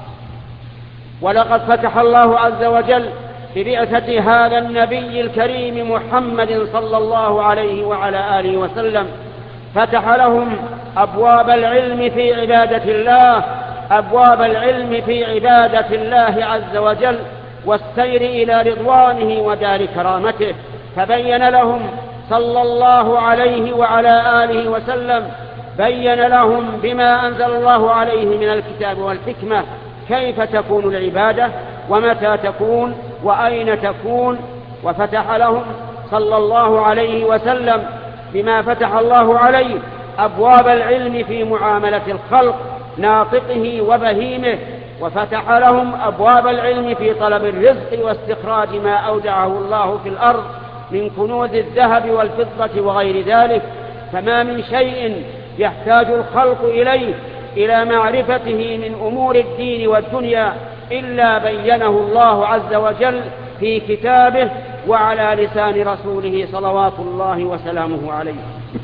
ولقد فتح الله عز وجل ببعثة هذا النبي الكريم محمد صلى الله عليه وعلى آله وسلم، فتح لهم أبواب العلم في عبادة الله أبواب العلم في عبادة الله عز وجل والسير إلى رضوانه ودار كرامته. فبين لهم صلى الله عليه وعلى آله وسلم بين لهم بما أنزل الله عليه من الكتاب والحكمة كيف تكون العبادة، ومتى تكون وأين تكون. وفتح لهم صلى الله عليه وسلم بما فتح الله عليه أبواب العلم في معاملة الخلق ناطقه وبهيمه، وفتح لهم أبواب العلم في طلب الرزق واستخراج ما أودعه الله في الأرض من كنوز الذهب والفضة وغير ذلك. فما من شيء يحتاج الخلق إليه إلى معرفته من أمور الدين والدنيا إلا بينه الله عز وجل في كتابه وعلى لسان رسوله صلوات الله وسلامه عليه.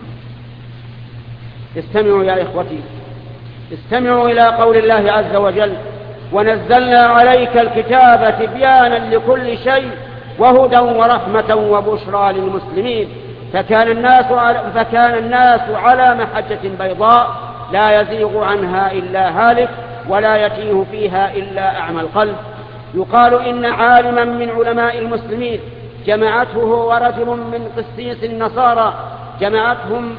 استمعوا يا إخوتي، استمعوا إلى قول الله عز وجل: ونزلنا عليك الكتاب تبيانا لكل شيء وهدى ورحمة وبشرى للمسلمين. فكان الناس على, فكان الناس على محجة بيضاء لا يزيغ عنها إلا هالك ولا يتيه فيها إلا أعمى القلب. يقال إن عالما من علماء المسلمين جمعته هو ورجل من قسيس النصارى جمعتهم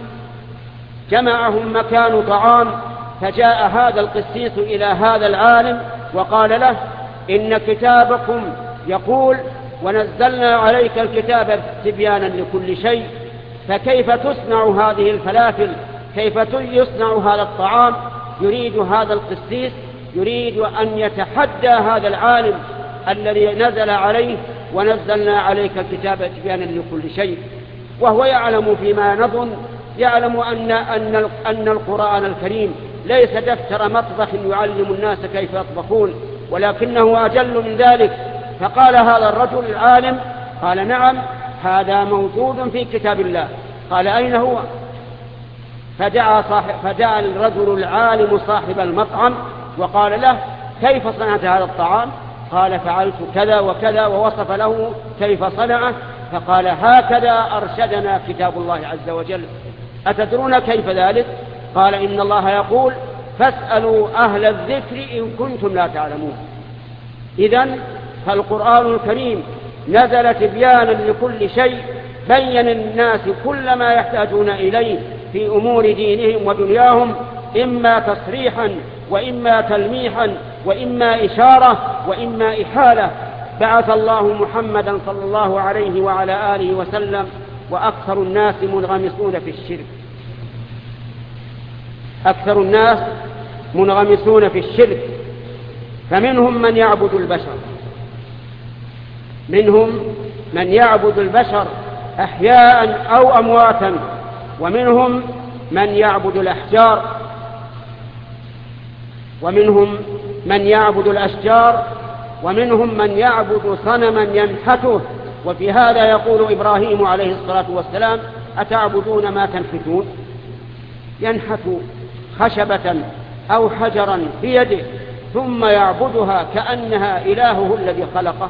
جمعهم مكان طعام، فجاء هذا القسيس إلى هذا العالم وقال له: إن كتابكم يقول ونزلنا عليك الكتاب تبيانا لكل شيء، فكيف تصنع هذه الفلافل؟ كيف يصنع هذا الطعام؟ يريد هذا القسيس يريد أن يتحدى هذا العالم الذي نزل عليه ونزلنا عليك الكتاب تبيانا لكل شيء، وهو يعلم فيما نظن يعلم أن, أن, أن القرآن الكريم ليس دفتر مطبخ يعلم الناس كيف يطبخون، ولكنه أجل من ذلك. فقال هذا الرجل العالم، قال: نعم، هذا موجود في كتاب الله. قال: أين هو؟ فدعا, صاحب فدعا الرجل العالم صاحب المطعم وقال له: كيف صنعت هذا الطعام؟ قال: فعلت كذا وكذا، ووصف له كيف صنعه. فقال: هكذا أرشدنا كتاب الله عز وجل. أتدرون كيف ذلك؟ قال: إن الله يقول: فاسألوا أهل الذكر إن كنتم لا تعلمون. إذن فالقرآن الكريم نزل تبيانا لكل شيء، بين الناس كل ما يحتاجون إليه في أمور دينهم ودنياهم، إما تصريحا وإما تلميحا وإما إشارة وإما إحالة. بعث الله محمدا صلى الله عليه وعلى آله وسلم وأكثر الناس منغمسون في الشرك أكثر الناس منغمسون في الشرك فمنهم من يعبد البشر منهم من يعبد البشر أحياء أو أمواتا، ومنهم من يعبد الأحجار، ومنهم من يعبد الأشجار، ومنهم من يعبد صنما ينحته. وفي هذا يقول إبراهيم عليه الصلاة والسلام: أتعبدون ما تنحتون؟ ينحت خشبة أو حجرا بيده ثم يعبدها كأنها إلهه الذي خلقه.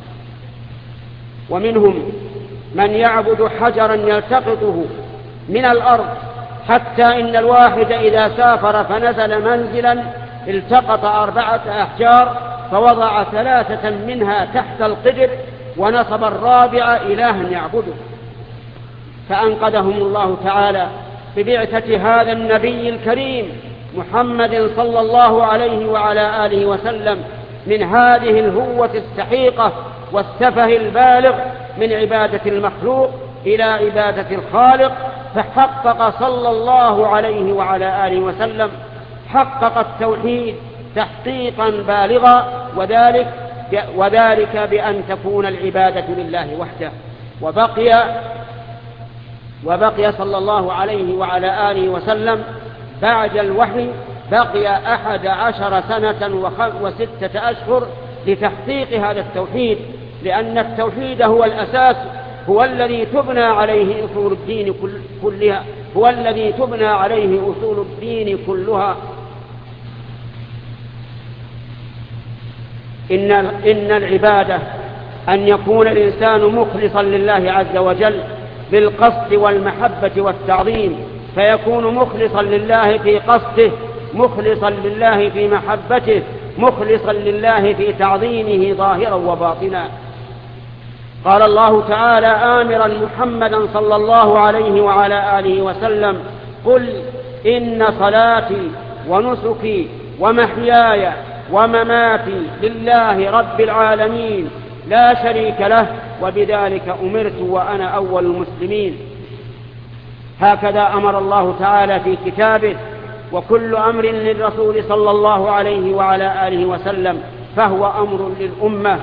ومنهم من يعبد حجرا يلتقطه من الأرض، حتى إن الواحد إذا سافر فنزل منزلا التقط أربعة أحجار فوضع ثلاثة منها تحت القدر ونصب الرابع إلها يعبده. فأنقذهم الله تعالى ببعثة هذا النبي الكريم محمد صلى الله عليه وعلى آله وسلم من هذه الهوة السحيقة والسفه البالغ من عبادة المخلوق إلى عبادة الخالق. فحقق صلى الله عليه وعلى آله وسلم حقق التوحيد تحقيقا بالغا، وذلك وذلك بأن تكون العبادة لله وحده. وبقي وبقي صلى الله عليه وعلى آله وسلم بعد الوحي بقي أحد عشر سنة وستة أشهر لتحقيق هذا التوحيد، لأن التوحيد هو الأساس، هو الذي تبنى عليه أصول الدين كلها هو الذي تبنى عليه أصول الدين كلها. إن, إن العبادة أن يكون الإنسان مخلصا لله عز وجل بالقصد والمحبة والتعظيم، فيكون مخلصا لله في قصده، مخلصا لله في محبته، مخلصا لله في تعظيمه ظاهرا وباطنا. قال الله تعالى آمرا محمدا صلى الله عليه وعلى آله وسلم: قل إن صلاتي ونسكي ومحياي ومماتي لله رب العالمين لا شريك له، وبذلك أمرت وأنا أول المسلمين. هكذا أمر الله تعالى في كتابه، وكل أمر للرسول صلى الله عليه وعلى آله وسلم فهو أمر للأمة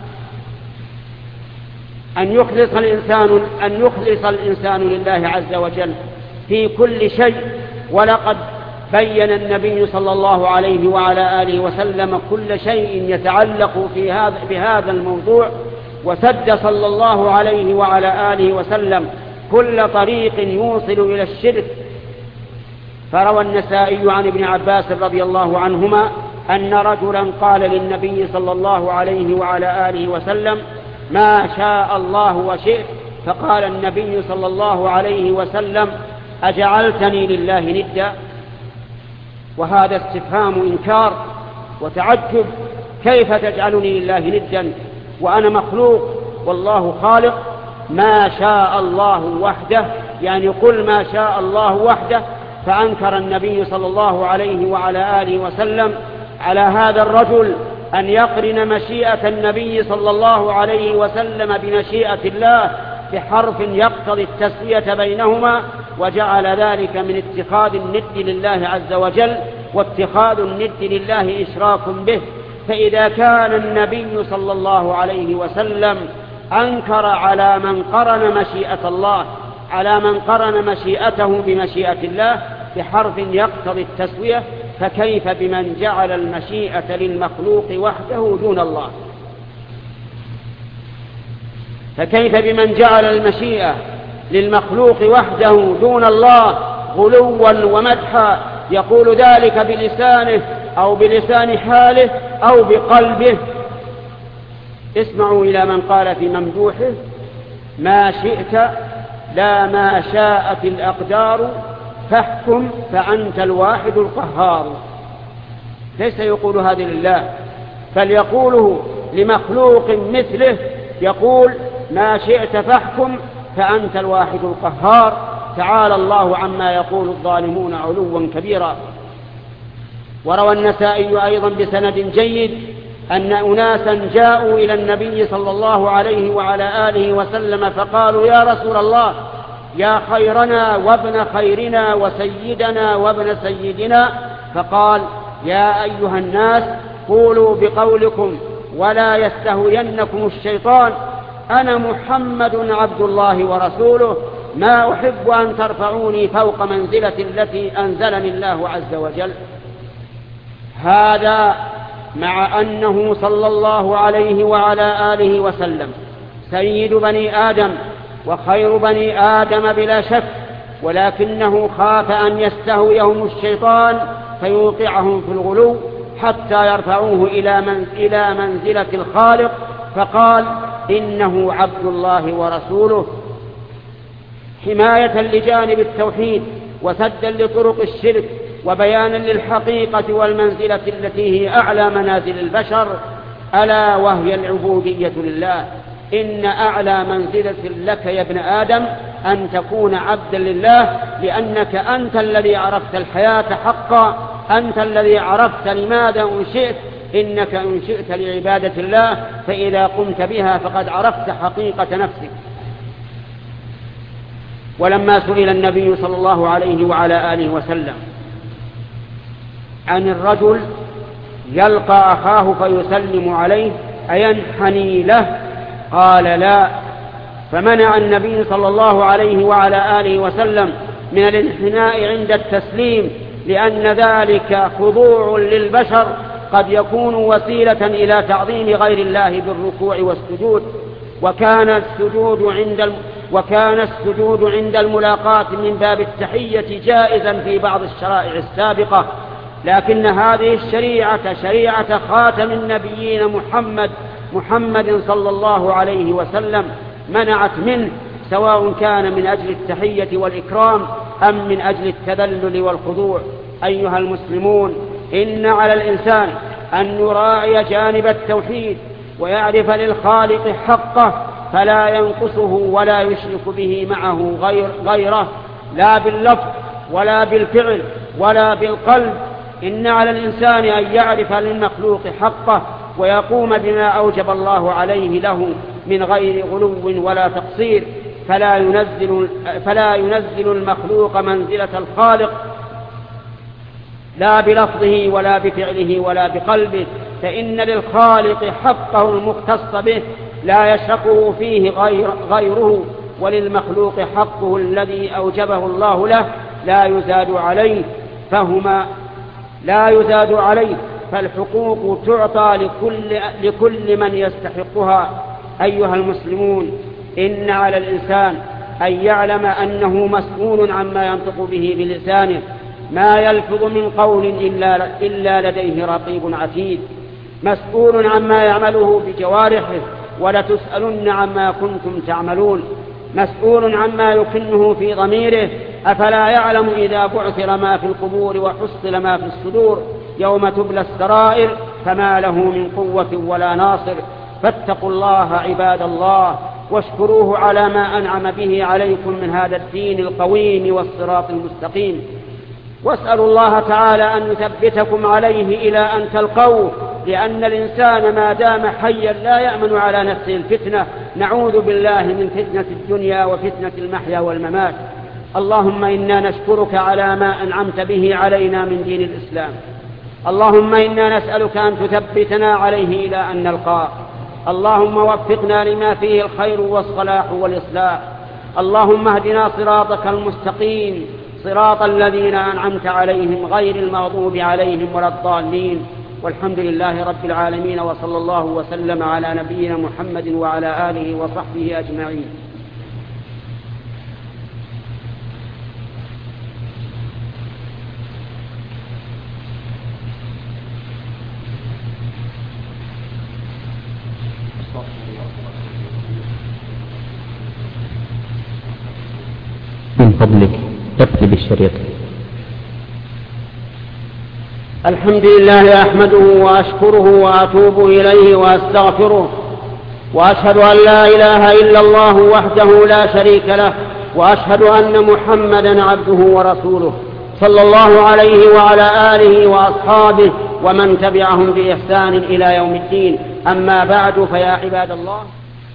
أن يخلص الإنسان أن يخلص الإنسان لله عز وجل في كل شيء. ولقد بين النبي صلى الله عليه وعلى آله وسلم كل شيء يتعلق في هذا بهذا الموضوع، وسد صلى الله عليه وعلى آله وسلم كل طريق يوصل إلى الشرك. فروى النسائي عن ابن عباس رضي الله عنهما أن رجلا قال للنبي صلى الله عليه وعلى آله وسلم: ما شاء الله وشئت. فقال النبي صلى الله عليه وسلم: أجعلتني لله ندا؟ وهذا استفهام إنكار وتعجب، كيف تجعلني لله ندا وأنا مخلوق والله خالق؟ ما شاء الله وحده، يعني قل ما شاء الله وحده. فأنكر النبي صلى الله عليه وعلى آله وسلم على هذا الرجل أن يقرن مشيئة النبي صلى الله عليه وسلم بمشيئة الله بحرف يقتضي التسوية بينهما، وجعل ذلك من اتخاذ الند لله عز وجل، واتخاذ الند لله إشراك به. فإذا كان النبي صلى الله عليه وسلم أنكر على من قرن مشيئة الله على من قرن مشيئته بمشيئة الله بحرف يقتضي التسوية، فكيف بمن جعل المشيئة للمخلوق وحده دون الله؟ فكيف بمن جعل المشيئة للمخلوق وحده دون الله غلوا ومدحا، يقول ذلك بلسانه أو بلسان حاله أو بقلبه؟ اسمعوا إلى من قال في ممدوحه: ما شئت لا ما شاءت الأقدار، فاحكم فأنت الواحد القهار. ليس يقول هذا لله، بل يقوله لمخلوق مثله، يقول: ما شئت فاحكم فأنت الواحد القهار. تعالى الله عما يقول الظالمون علوا كبيرا. وروى النسائي أيضا بسند جيد أن أناسا جاءوا إلى النبي صلى الله عليه وعلى آله وسلم فقالوا: يا رسول الله، يا خيرنا وابن خيرنا وسيدنا وابن سيدنا. فقال: يا أيها الناس، قولوا بقولكم ولا يستهوينكم الشيطان، أنا محمد عبد الله ورسوله، ما أحب أن ترفعوني فوق منزلة التي أنزلني الله عز وجل. هذا مع أنه صلى الله عليه وعلى آله وسلم سيد بني آدم وخير بني آدم بلا شك، ولكنه خاف أن يستهويهم الشيطان فيوقعهم في الغلو حتى يرفعوه إلى من إلى منزلة الخالق، فقال: إنه عبد الله ورسوله، حماية لجانب التوحيد وسدا لطرق الشرك وبيانا للحقيقة والمنزلة التي هي أعلى منازل البشر، ألا وهي العبودية لله. إن أعلى منزلة لك يا ابن آدم أن تكون عبدا لله، لأنك أنت الذي عرفت الحياة حقا، أنت الذي عرفت لماذا أنشئت. إنك أنشئت لعبادة الله، فإذا قمت بها فقد عرفت حقيقة نفسك. ولما سئل النبي صلى الله عليه وعلى آله وسلم عن الرجل يلقى أخاه فيسلم عليه أينحني له، قال: لا. فمنع النبي صلى الله عليه وعلى آله وسلم من الانحناء عند التسليم، لأن ذلك خضوع للبشر قد يكون وسيلة إلى تعظيم غير الله بالركوع والسجود. وكان السجود عند الم... وكان السجود عند الملاقاة من باب التحية جائزا في بعض الشرائع السابقة، لكن هذه الشريعة شريعة خاتم النبيين محمد محمد صلى الله عليه وسلم منعت منه، سواء كان من أجل التحية والإكرام أم من أجل التذلل والخضوع. أيها المسلمون، إن على الإنسان أن يراعي جانب التوحيد ويعرف للخالق حقه، فلا ينقصه ولا يشرك به معه غير غيره، لا باللفظ ولا بالفعل ولا بالقلب، إن على الإنسان أن يعرف للمخلوق حقه ويقوم بما أوجب الله عليه له من غير غلو ولا تقصير، فلا ينزل, فلا ينزل المخلوق منزلة الخالق لا بلفظه ولا بفعله ولا بقلبه، فإن للخالق حقه المختص به لا يشركه فيه غير غيره، وللمخلوق حقه الذي أوجبه الله له لا يزاد عليه، فهما لا يزاد عليه، فالحقوق تعطى لكل, لكل من يستحقها. أيها المسلمون، إن على الإنسان أن يعلم أنه مسؤول عما ينطق به بلسانه، ما يلفظ من قول إلا, إلا لديه رقيب عتيد، مسؤول عما يعمله بجوارحه ولتسألن عما كنتم تعملون، مسؤول عما يكنه في ضميره، أفلا يعلم إذا بعثر ما في القبور وحصل ما في الصدور يوم تبلى السرائر فما له من قوة ولا ناصر. فاتقوا الله عباد الله واشكروه على ما أنعم به عليكم من هذا الدين القويم والصراط المستقيم، واسألوا الله تعالى أن يثبتكم عليه إلى أن تلقوه، لأن الإنسان ما دام حيا لا يأمن على نفسه الفتنة. نعوذ بالله من فتنة الدنيا وفتنة المحيا والممات. اللهم إنا نشكرك على ما أنعمت به علينا من دين الإسلام، اللهم إنا نسألك أن تثبتنا عليه إلى أن نلقاه، اللهم وفقنا لما فيه الخير والصلاح والإصلاح، اللهم اهدنا صراطك المستقيم، صراط الذين أنعمت عليهم غير المغضوب عليهم ولا الضالين. والحمد لله رب العالمين، وصلى الله وسلم على نبينا محمد وعلى آله وصحبه أجمعين. من فضلك تبتي بالشريط. الحمد لله أحمده وأشكره وأتوب إليه وأستغفره، وأشهد أن لا إله إلا الله وحده لا شريك له، وأشهد أن محمدا عبده ورسوله صلى الله عليه وعلى آله وأصحابه ومن تبعهم بإحسان إلى يوم الدين. أما بعد، فيا عباد الله،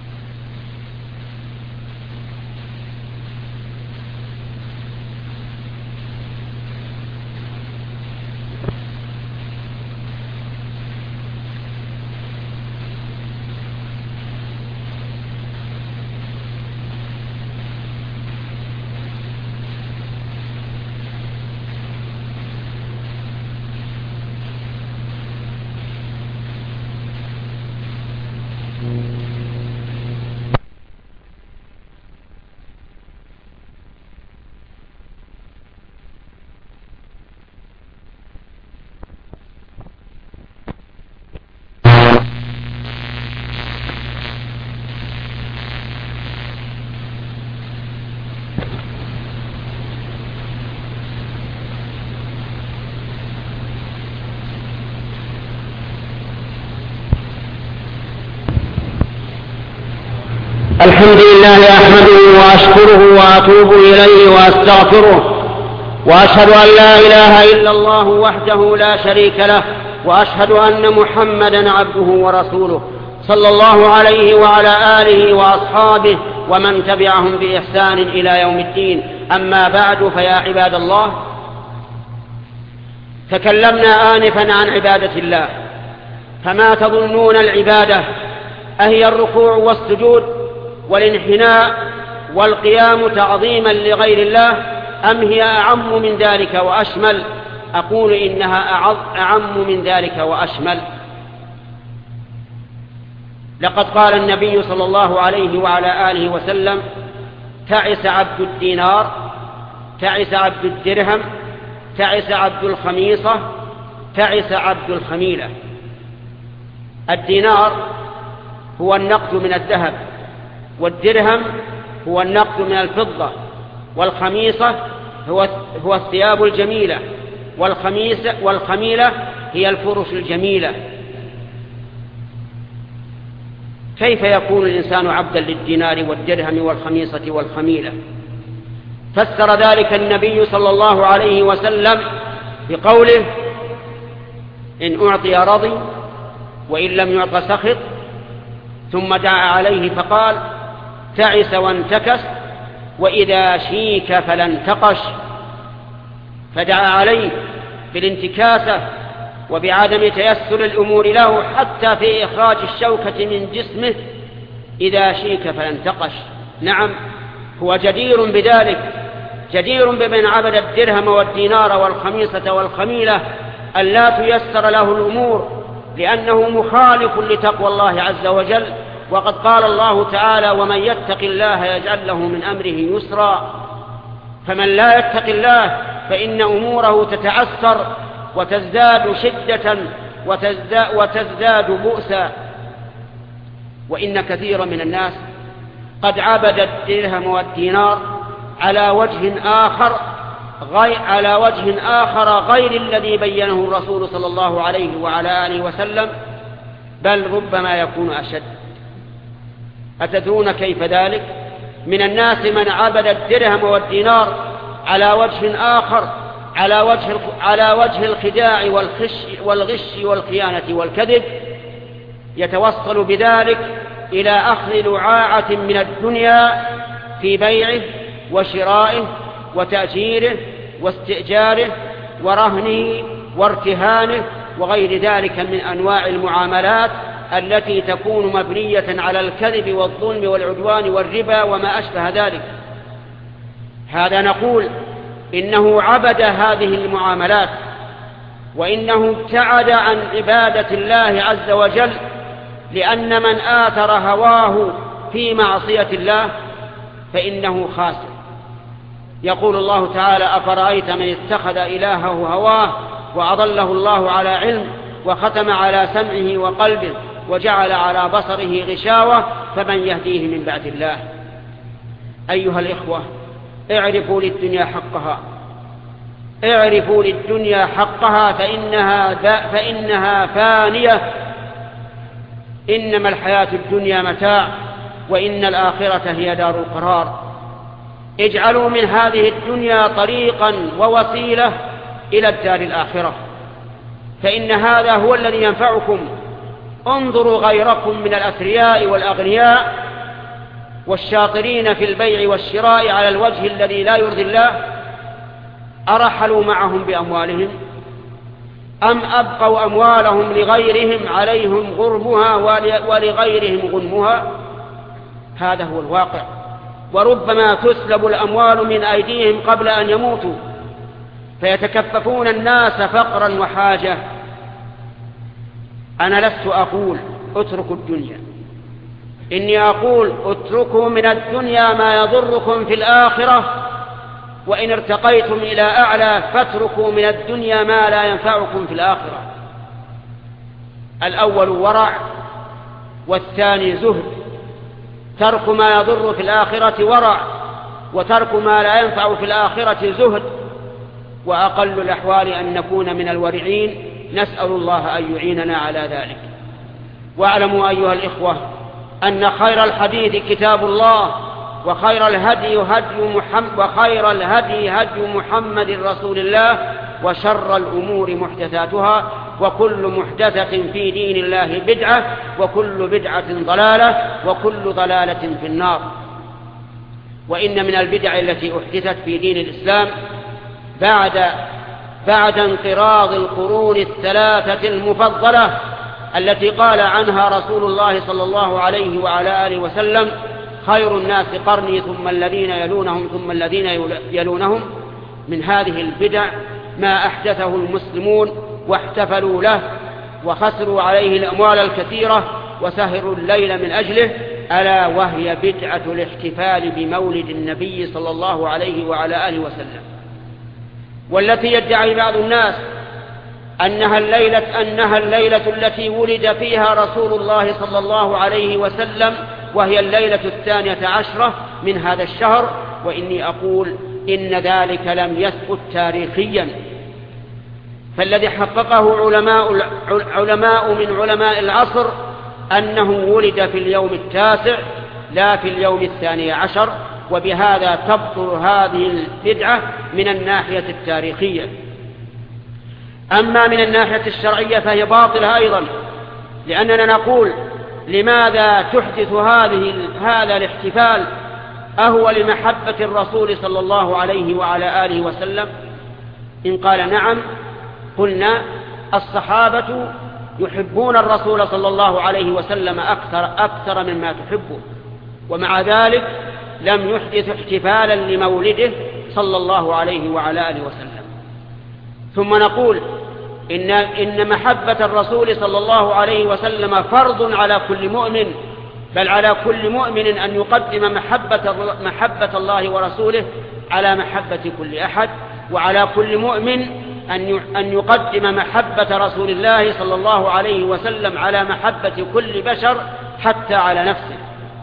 الحمد لله أحمده وأشكره وأتوب إليه وأستغفره، وأشهد أن لا إله إلا الله وحده لا شريك له، وأشهد أن محمدا عبده ورسوله صلى الله عليه وعلى آله وأصحابه ومن تبعهم بإحسان إلى يوم الدين. أما بعد، فيا عباد الله، تكلمنا آنفا عن عبادة الله، فما تظنون العبادة؟ أهي الركوع والسجود والانحناء والقيام تعظيما لغير الله، أم هي أعم من ذلك وأشمل؟ أقول إنها أعم من ذلك وأشمل. لقد قال النبي صلى الله عليه وعلى آله وسلم: تعس عبد الدينار، تعس عبد الدرهم، تعس عبد الخميصة، تعس عبد الخميلة. الدينار هو النقد من الذهب، والدرهم هو النقد من الفضة، والخميصة هو هو الثياب الجميلة، والخميسة والخميلة هي الفرش الجميلة. كيف يكون الإنسان عبدا للدينار والدرهم والخميصة والخميلة؟ فسر ذلك النبي صلى الله عليه وسلم بقوله: إن أعطي رضي وإن لم يعط سخط. ثم دعا عليه فقال: تعس وانتكس وإذا شيك فلا انتقش. فدعا عليه بالانتكاسة وبعدم تيسر الأمور له حتى في إخراج الشوكة من جسمه. إذا شيك فلا انتقش. نعم، هو جدير بذلك، جدير بمن عبد الدرهم والدينار والخميصة والخميلة أن لا تيسر له الأمور، لأنه مخالف لتقوى الله عز وجل. وقد قال الله تعالى: ومن يتق الله يجعل له من أمره يسرا. فمن لا يتق الله فإن أموره تتعسر وتزداد شدة وتزداد, وتزداد بؤسا. وإن كثيرا من الناس قد عبد الدرهم والدينار على وجه آخر غير على وجه آخر غير الذي بينه الرسول صلى الله عليه وعلى آله وسلم، بل ربما يكون أشد. أتدرون كيف ذلك؟ من الناس من عبد الدرهم والدينار على وجه آخر، على وجه على وجه الخداع والخش والغش والخيانة والكذب، يتوصل بذلك إلى أخذ لعاعة من الدنيا في بيعه وشرائه وتأجيره واستئجاره ورهنه وارتهانه وغير ذلك من أنواع المعاملات التي تكون مبنية على الكذب والظلم والعدوان والربا وما أشبه ذلك. هذا نقول إنه عبد هذه المعاملات، وإنه ابتعد عن عبادة الله عز وجل، لأن من آثر هواه في معصية الله فإنه خاسر. يقول الله تعالى: أفرأيت من اتخذ إلهه هواه وأضله الله على علم وختم على سمعه وقلبه وجعل على بصره غشاوة فمن يهديه من بعد الله. أيها الإخوة، اعرفوا للدنيا حقها، اعرفوا للدنيا حقها فإنها, فإنها فانية. إنما الحياة الدنيا متاع وإن الآخرة هي دار القرار. اجعلوا من هذه الدنيا طريقا ووسيلة إلى الدار الآخرة، فإن هذا هو الذي ينفعكم. انظروا غيركم من الأثرياء والأغنياء والشاطرين في البيع والشراء على الوجه الذي لا يرضي الله، أرحلوا معهم بأموالهم أم أبقوا أموالهم لغيرهم عليهم غرمها ولغيرهم غنمها؟ هذا هو الواقع. وربما تسلب الأموال من أيديهم قبل أن يموتوا فيتكففون الناس فقرا وحاجة. أنا لست أقول اتركوا الدنيا، إني أقول اتركوا من الدنيا ما يضركم في الآخرة، وإن ارتقيتم إلى أعلى فاتركوا من الدنيا ما لا ينفعكم في الآخرة. الأول ورع والثاني زهد. ترك ما يضر في الآخرة ورع، وترك ما لا ينفع في الآخرة زهد. وأقل الأحوال أن نكون من الورعين، نسأل الله أن يعيننا على ذلك. واعلموا أيها الإخوة أن خير الحديث كتاب الله، وخير الهدي هدي محمد وخير الهدي هدي محمد رسول الله، وشر الأمور محدثاتها، وكل محدثة في دين الله بدعة، وكل بدعة ضلالة، وكل ضلالة في النار. وإن من البدع التي أحدثت في دين الإسلام بعد بعد انقراض القرون الثلاثة المفضلة التي قال عنها رسول الله صلى الله عليه وعلى آله وسلم: خير الناس قرني ثم الذين يلونهم ثم الذين يلونهم. من هذه البدع ما أحدثه المسلمون واحتفلوا له وخسروا عليه الأموال الكثيرة وسهروا الليل من أجله، ألا وهي بدعة الاحتفال بمولد النبي صلى الله عليه وعلى آله وسلم، والتي يدعي بعض الناس أنها الليلة, أنها الليلة التي ولد فيها رسول الله صلى الله عليه وسلم، وهي الليلة الثانية عشرة من هذا الشهر. وإني أقول إن ذلك لم يثبت تاريخيا، فالذي حققه علماء, علماء من علماء العصر أنه ولد في اليوم التاسع لا في اليوم الثاني عشر، وبهذا تبطل هذه البدعة من الناحية التاريخية. أما من الناحية الشرعية فهي باطلة أيضا، لأننا نقول لماذا تحدث هذه هذا الاحتفال؟ أهو لمحبة الرسول صلى الله عليه وعلى آله وسلم؟ إن قال نعم قلنا الصحابة يحبون الرسول صلى الله عليه وسلم أكثر, أكثر مما تحبه، ومع ذلك لم يحدث احتفالا لمولده صلى الله عليه وعلى آله وسلم. ثم نقول إن, إن محبة الرسول صلى الله عليه وسلم فرض على كل مؤمن، بل على كل مؤمن أن يقدم محبة, محبة الله ورسوله على محبة كل أحد، وعلى كل مؤمن أن يقدم محبة رسول الله صلى الله عليه وسلم على محبة كل بشر حتى على نفسه.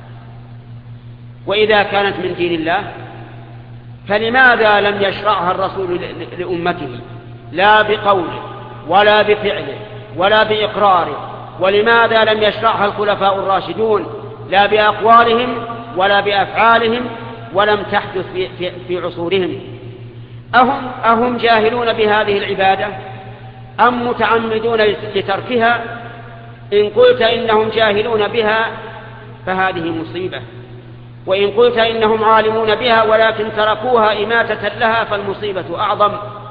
وإذا كانت من دين الله فلماذا لم يشرعها الرسول لأمته لا بقوله ولا بفعله ولا بإقراره؟ ولماذا لم يشرعها الخلفاء الراشدون لا بأقوالهم ولا بأفعالهم ولم تحدث في, في, في عصورهم؟ أهم, أهم جاهلون بهذه العبادة أم متعمدون لتركها؟ إن قلت إنهم جاهلون بها فهذه مصيبة، وإن قلت إنهم عالمون بها ولكن تركوها إماتة لها فالمصيبة أعظم.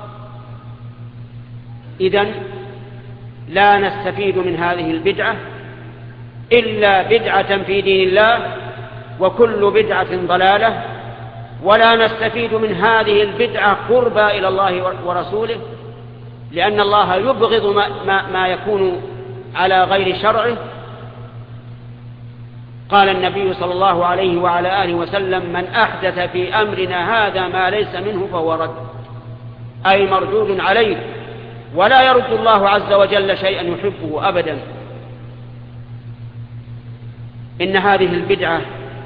إذن لا نستفيد من هذه البدعة إلا بدعة في دين الله، وكل بدعة ضلالة، ولا نستفيد من هذه البدعة قربى إلى الله ورسوله، لأن الله يبغض ما, ما, ما يكون على غير شرعه. قال النبي صلى الله عليه وعلى آله وسلم: من أحدث في أمرنا هذا ما ليس منه فهو رد، أي مردود عليه، ولا يرد الله عز وجل شيئا يحبه أبدا. إن هذه البدعة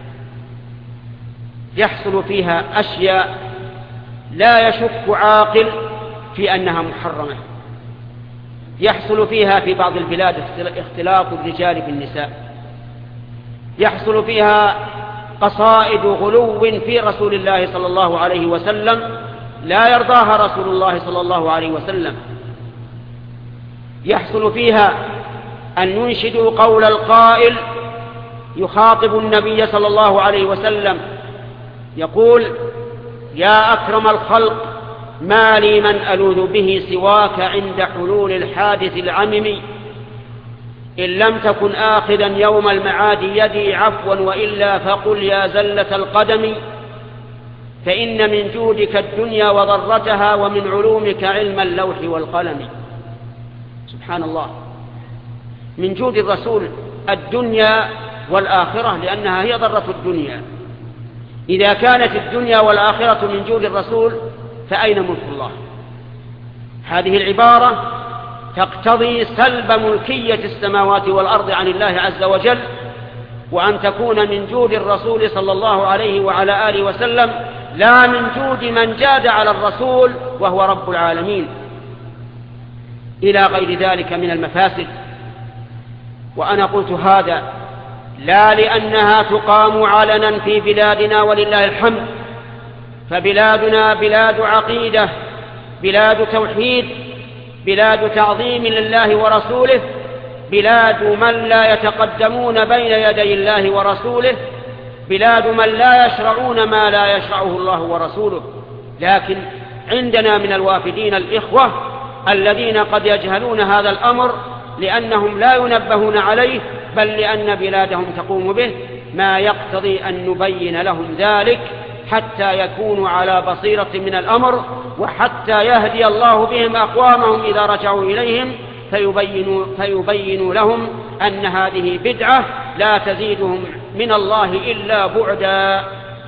يحصل فيها أشياء لا يشك عاقل في أنها محرمة. يحصل فيها في بعض البلاد اختلاط الرجال بالنساء، يحصل فيها قصائد غلو في رسول الله صلى الله عليه وسلم لا يرضاها رسول الله صلى الله عليه وسلم، يحصل فيها أن ينشدوا قول القائل يخاطب النبي صلى الله عليه وسلم يقول: يا أكرم الخلق ما لي من ألوذ به سواك عند حلول الحادث العمم، إن لم تكن آخذا يوم المعاد يدي عفوا وإلا فقل يا زلة القدم، فإن من جودك الدنيا وضرتها ومن علومك علم اللوح والقلم. سبحان الله، من جود الرسول الدنيا والآخرة، لأنها هي ضرة الدنيا. إذا كانت الدنيا والآخرة من جود الرسول فأين ملك الله؟ هذه العبارة تقتضي سلب ملكية السماوات والأرض عن الله عز وجل، وأن تكون من جود الرسول صلى الله عليه وعلى آله وسلم، لا من جود من جاد على الرسول وهو رب العالمين، إلى غير ذلك من المفاسد. وأنا قلت هذا لا لأنها تقام علنا في بلادنا ولله الحمد، فبلادنا بلاد عقيدة، بلاد توحيد، بلاد تعظيم لله ورسوله، بلاد من لا يتقدمون بين يدي الله ورسوله، بلاد من لا يشرعون ما لا يشرعه الله ورسوله. لكن عندنا من الوافدين الإخوة الذين قد يجهلون هذا الأمر لأنهم لا ينبهون عليه، بل لأن بلادهم تقوم به، ما يقتضي أن نبين لهم ذلك حتى يكونوا على بصيرة من الأمر، وحتى يهدي الله بهم أقوامهم إذا رجعوا إليهم فيبينوا, فيبينوا لهم أن هذه بدعة لا تزيدهم من الله إلا بعدا.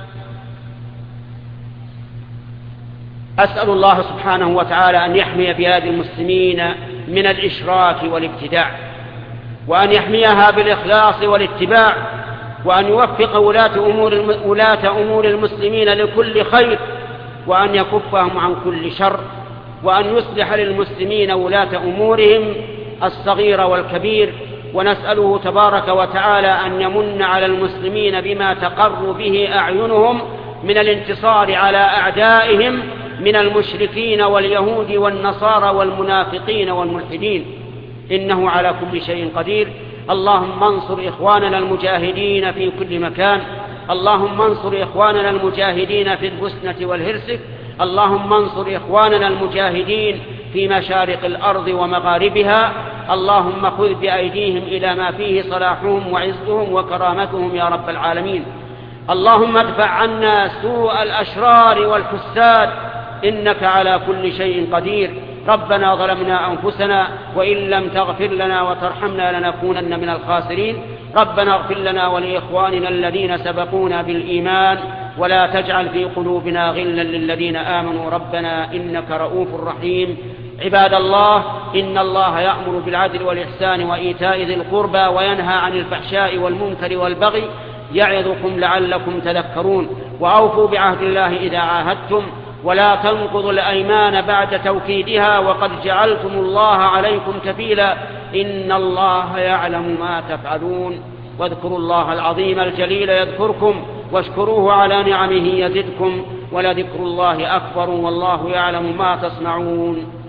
أسأل الله سبحانه وتعالى أن يحمي بلاد المسلمين من الإشراك والابتداع، وأن يحميها بالإخلاص والاتباع، وأن يوفق ولاة أمور, ولاة أمور المسلمين لكل خير، وأن يكفهم عن كل شر، وأن يصلح للمسلمين ولاة أمورهم الصغير والكبير. ونسأله تبارك وتعالى أن يمن على المسلمين بما تقر به أعينهم من الانتصار على أعدائهم من المشركين واليهود والنصارى والمنافقين والملحدين، إنه على كل شيء قدير. اللهم انصر إخواننا المجاهدين في كل مكان، اللهم انصر إخواننا المجاهدين في البوسنة والهرسك، اللهم انصر إخواننا المجاهدين في مشارق الأرض ومغاربها، اللهم خذ بأيديهم إلى ما فيه صلاحهم وعزهم وكرامتهم يا رب العالمين. اللهم ادفع عنا سوء الأشرار والحساد، إنك على كل شيء قدير. ربنا ظلمنا أنفسنا وإن لم تغفر لنا وترحمنا لنكونن من الخاسرين. ربنا اغفر لنا ولإخواننا الذين سبقونا بالإيمان ولا تجعل في قلوبنا غلا للذين آمنوا ربنا إنك رؤوف رحيم. عباد الله، إن الله يأمر بالعدل والإحسان وإيتاء ذي القربى وينهى عن الفحشاء والمنكر والبغي يعظكم لعلكم تذكرون. وأوفوا بعهد الله إذا عاهدتم ولا تنقضوا الأيمان بعد توكيدها وقد جعلتم الله عليكم كفيلا، إن الله يعلم ما تفعلون. واذكروا الله العظيم الجليل يذكركم واشكروه على نعمه يزدكم ولذكر الله أكبر والله يعلم ما تصنعون.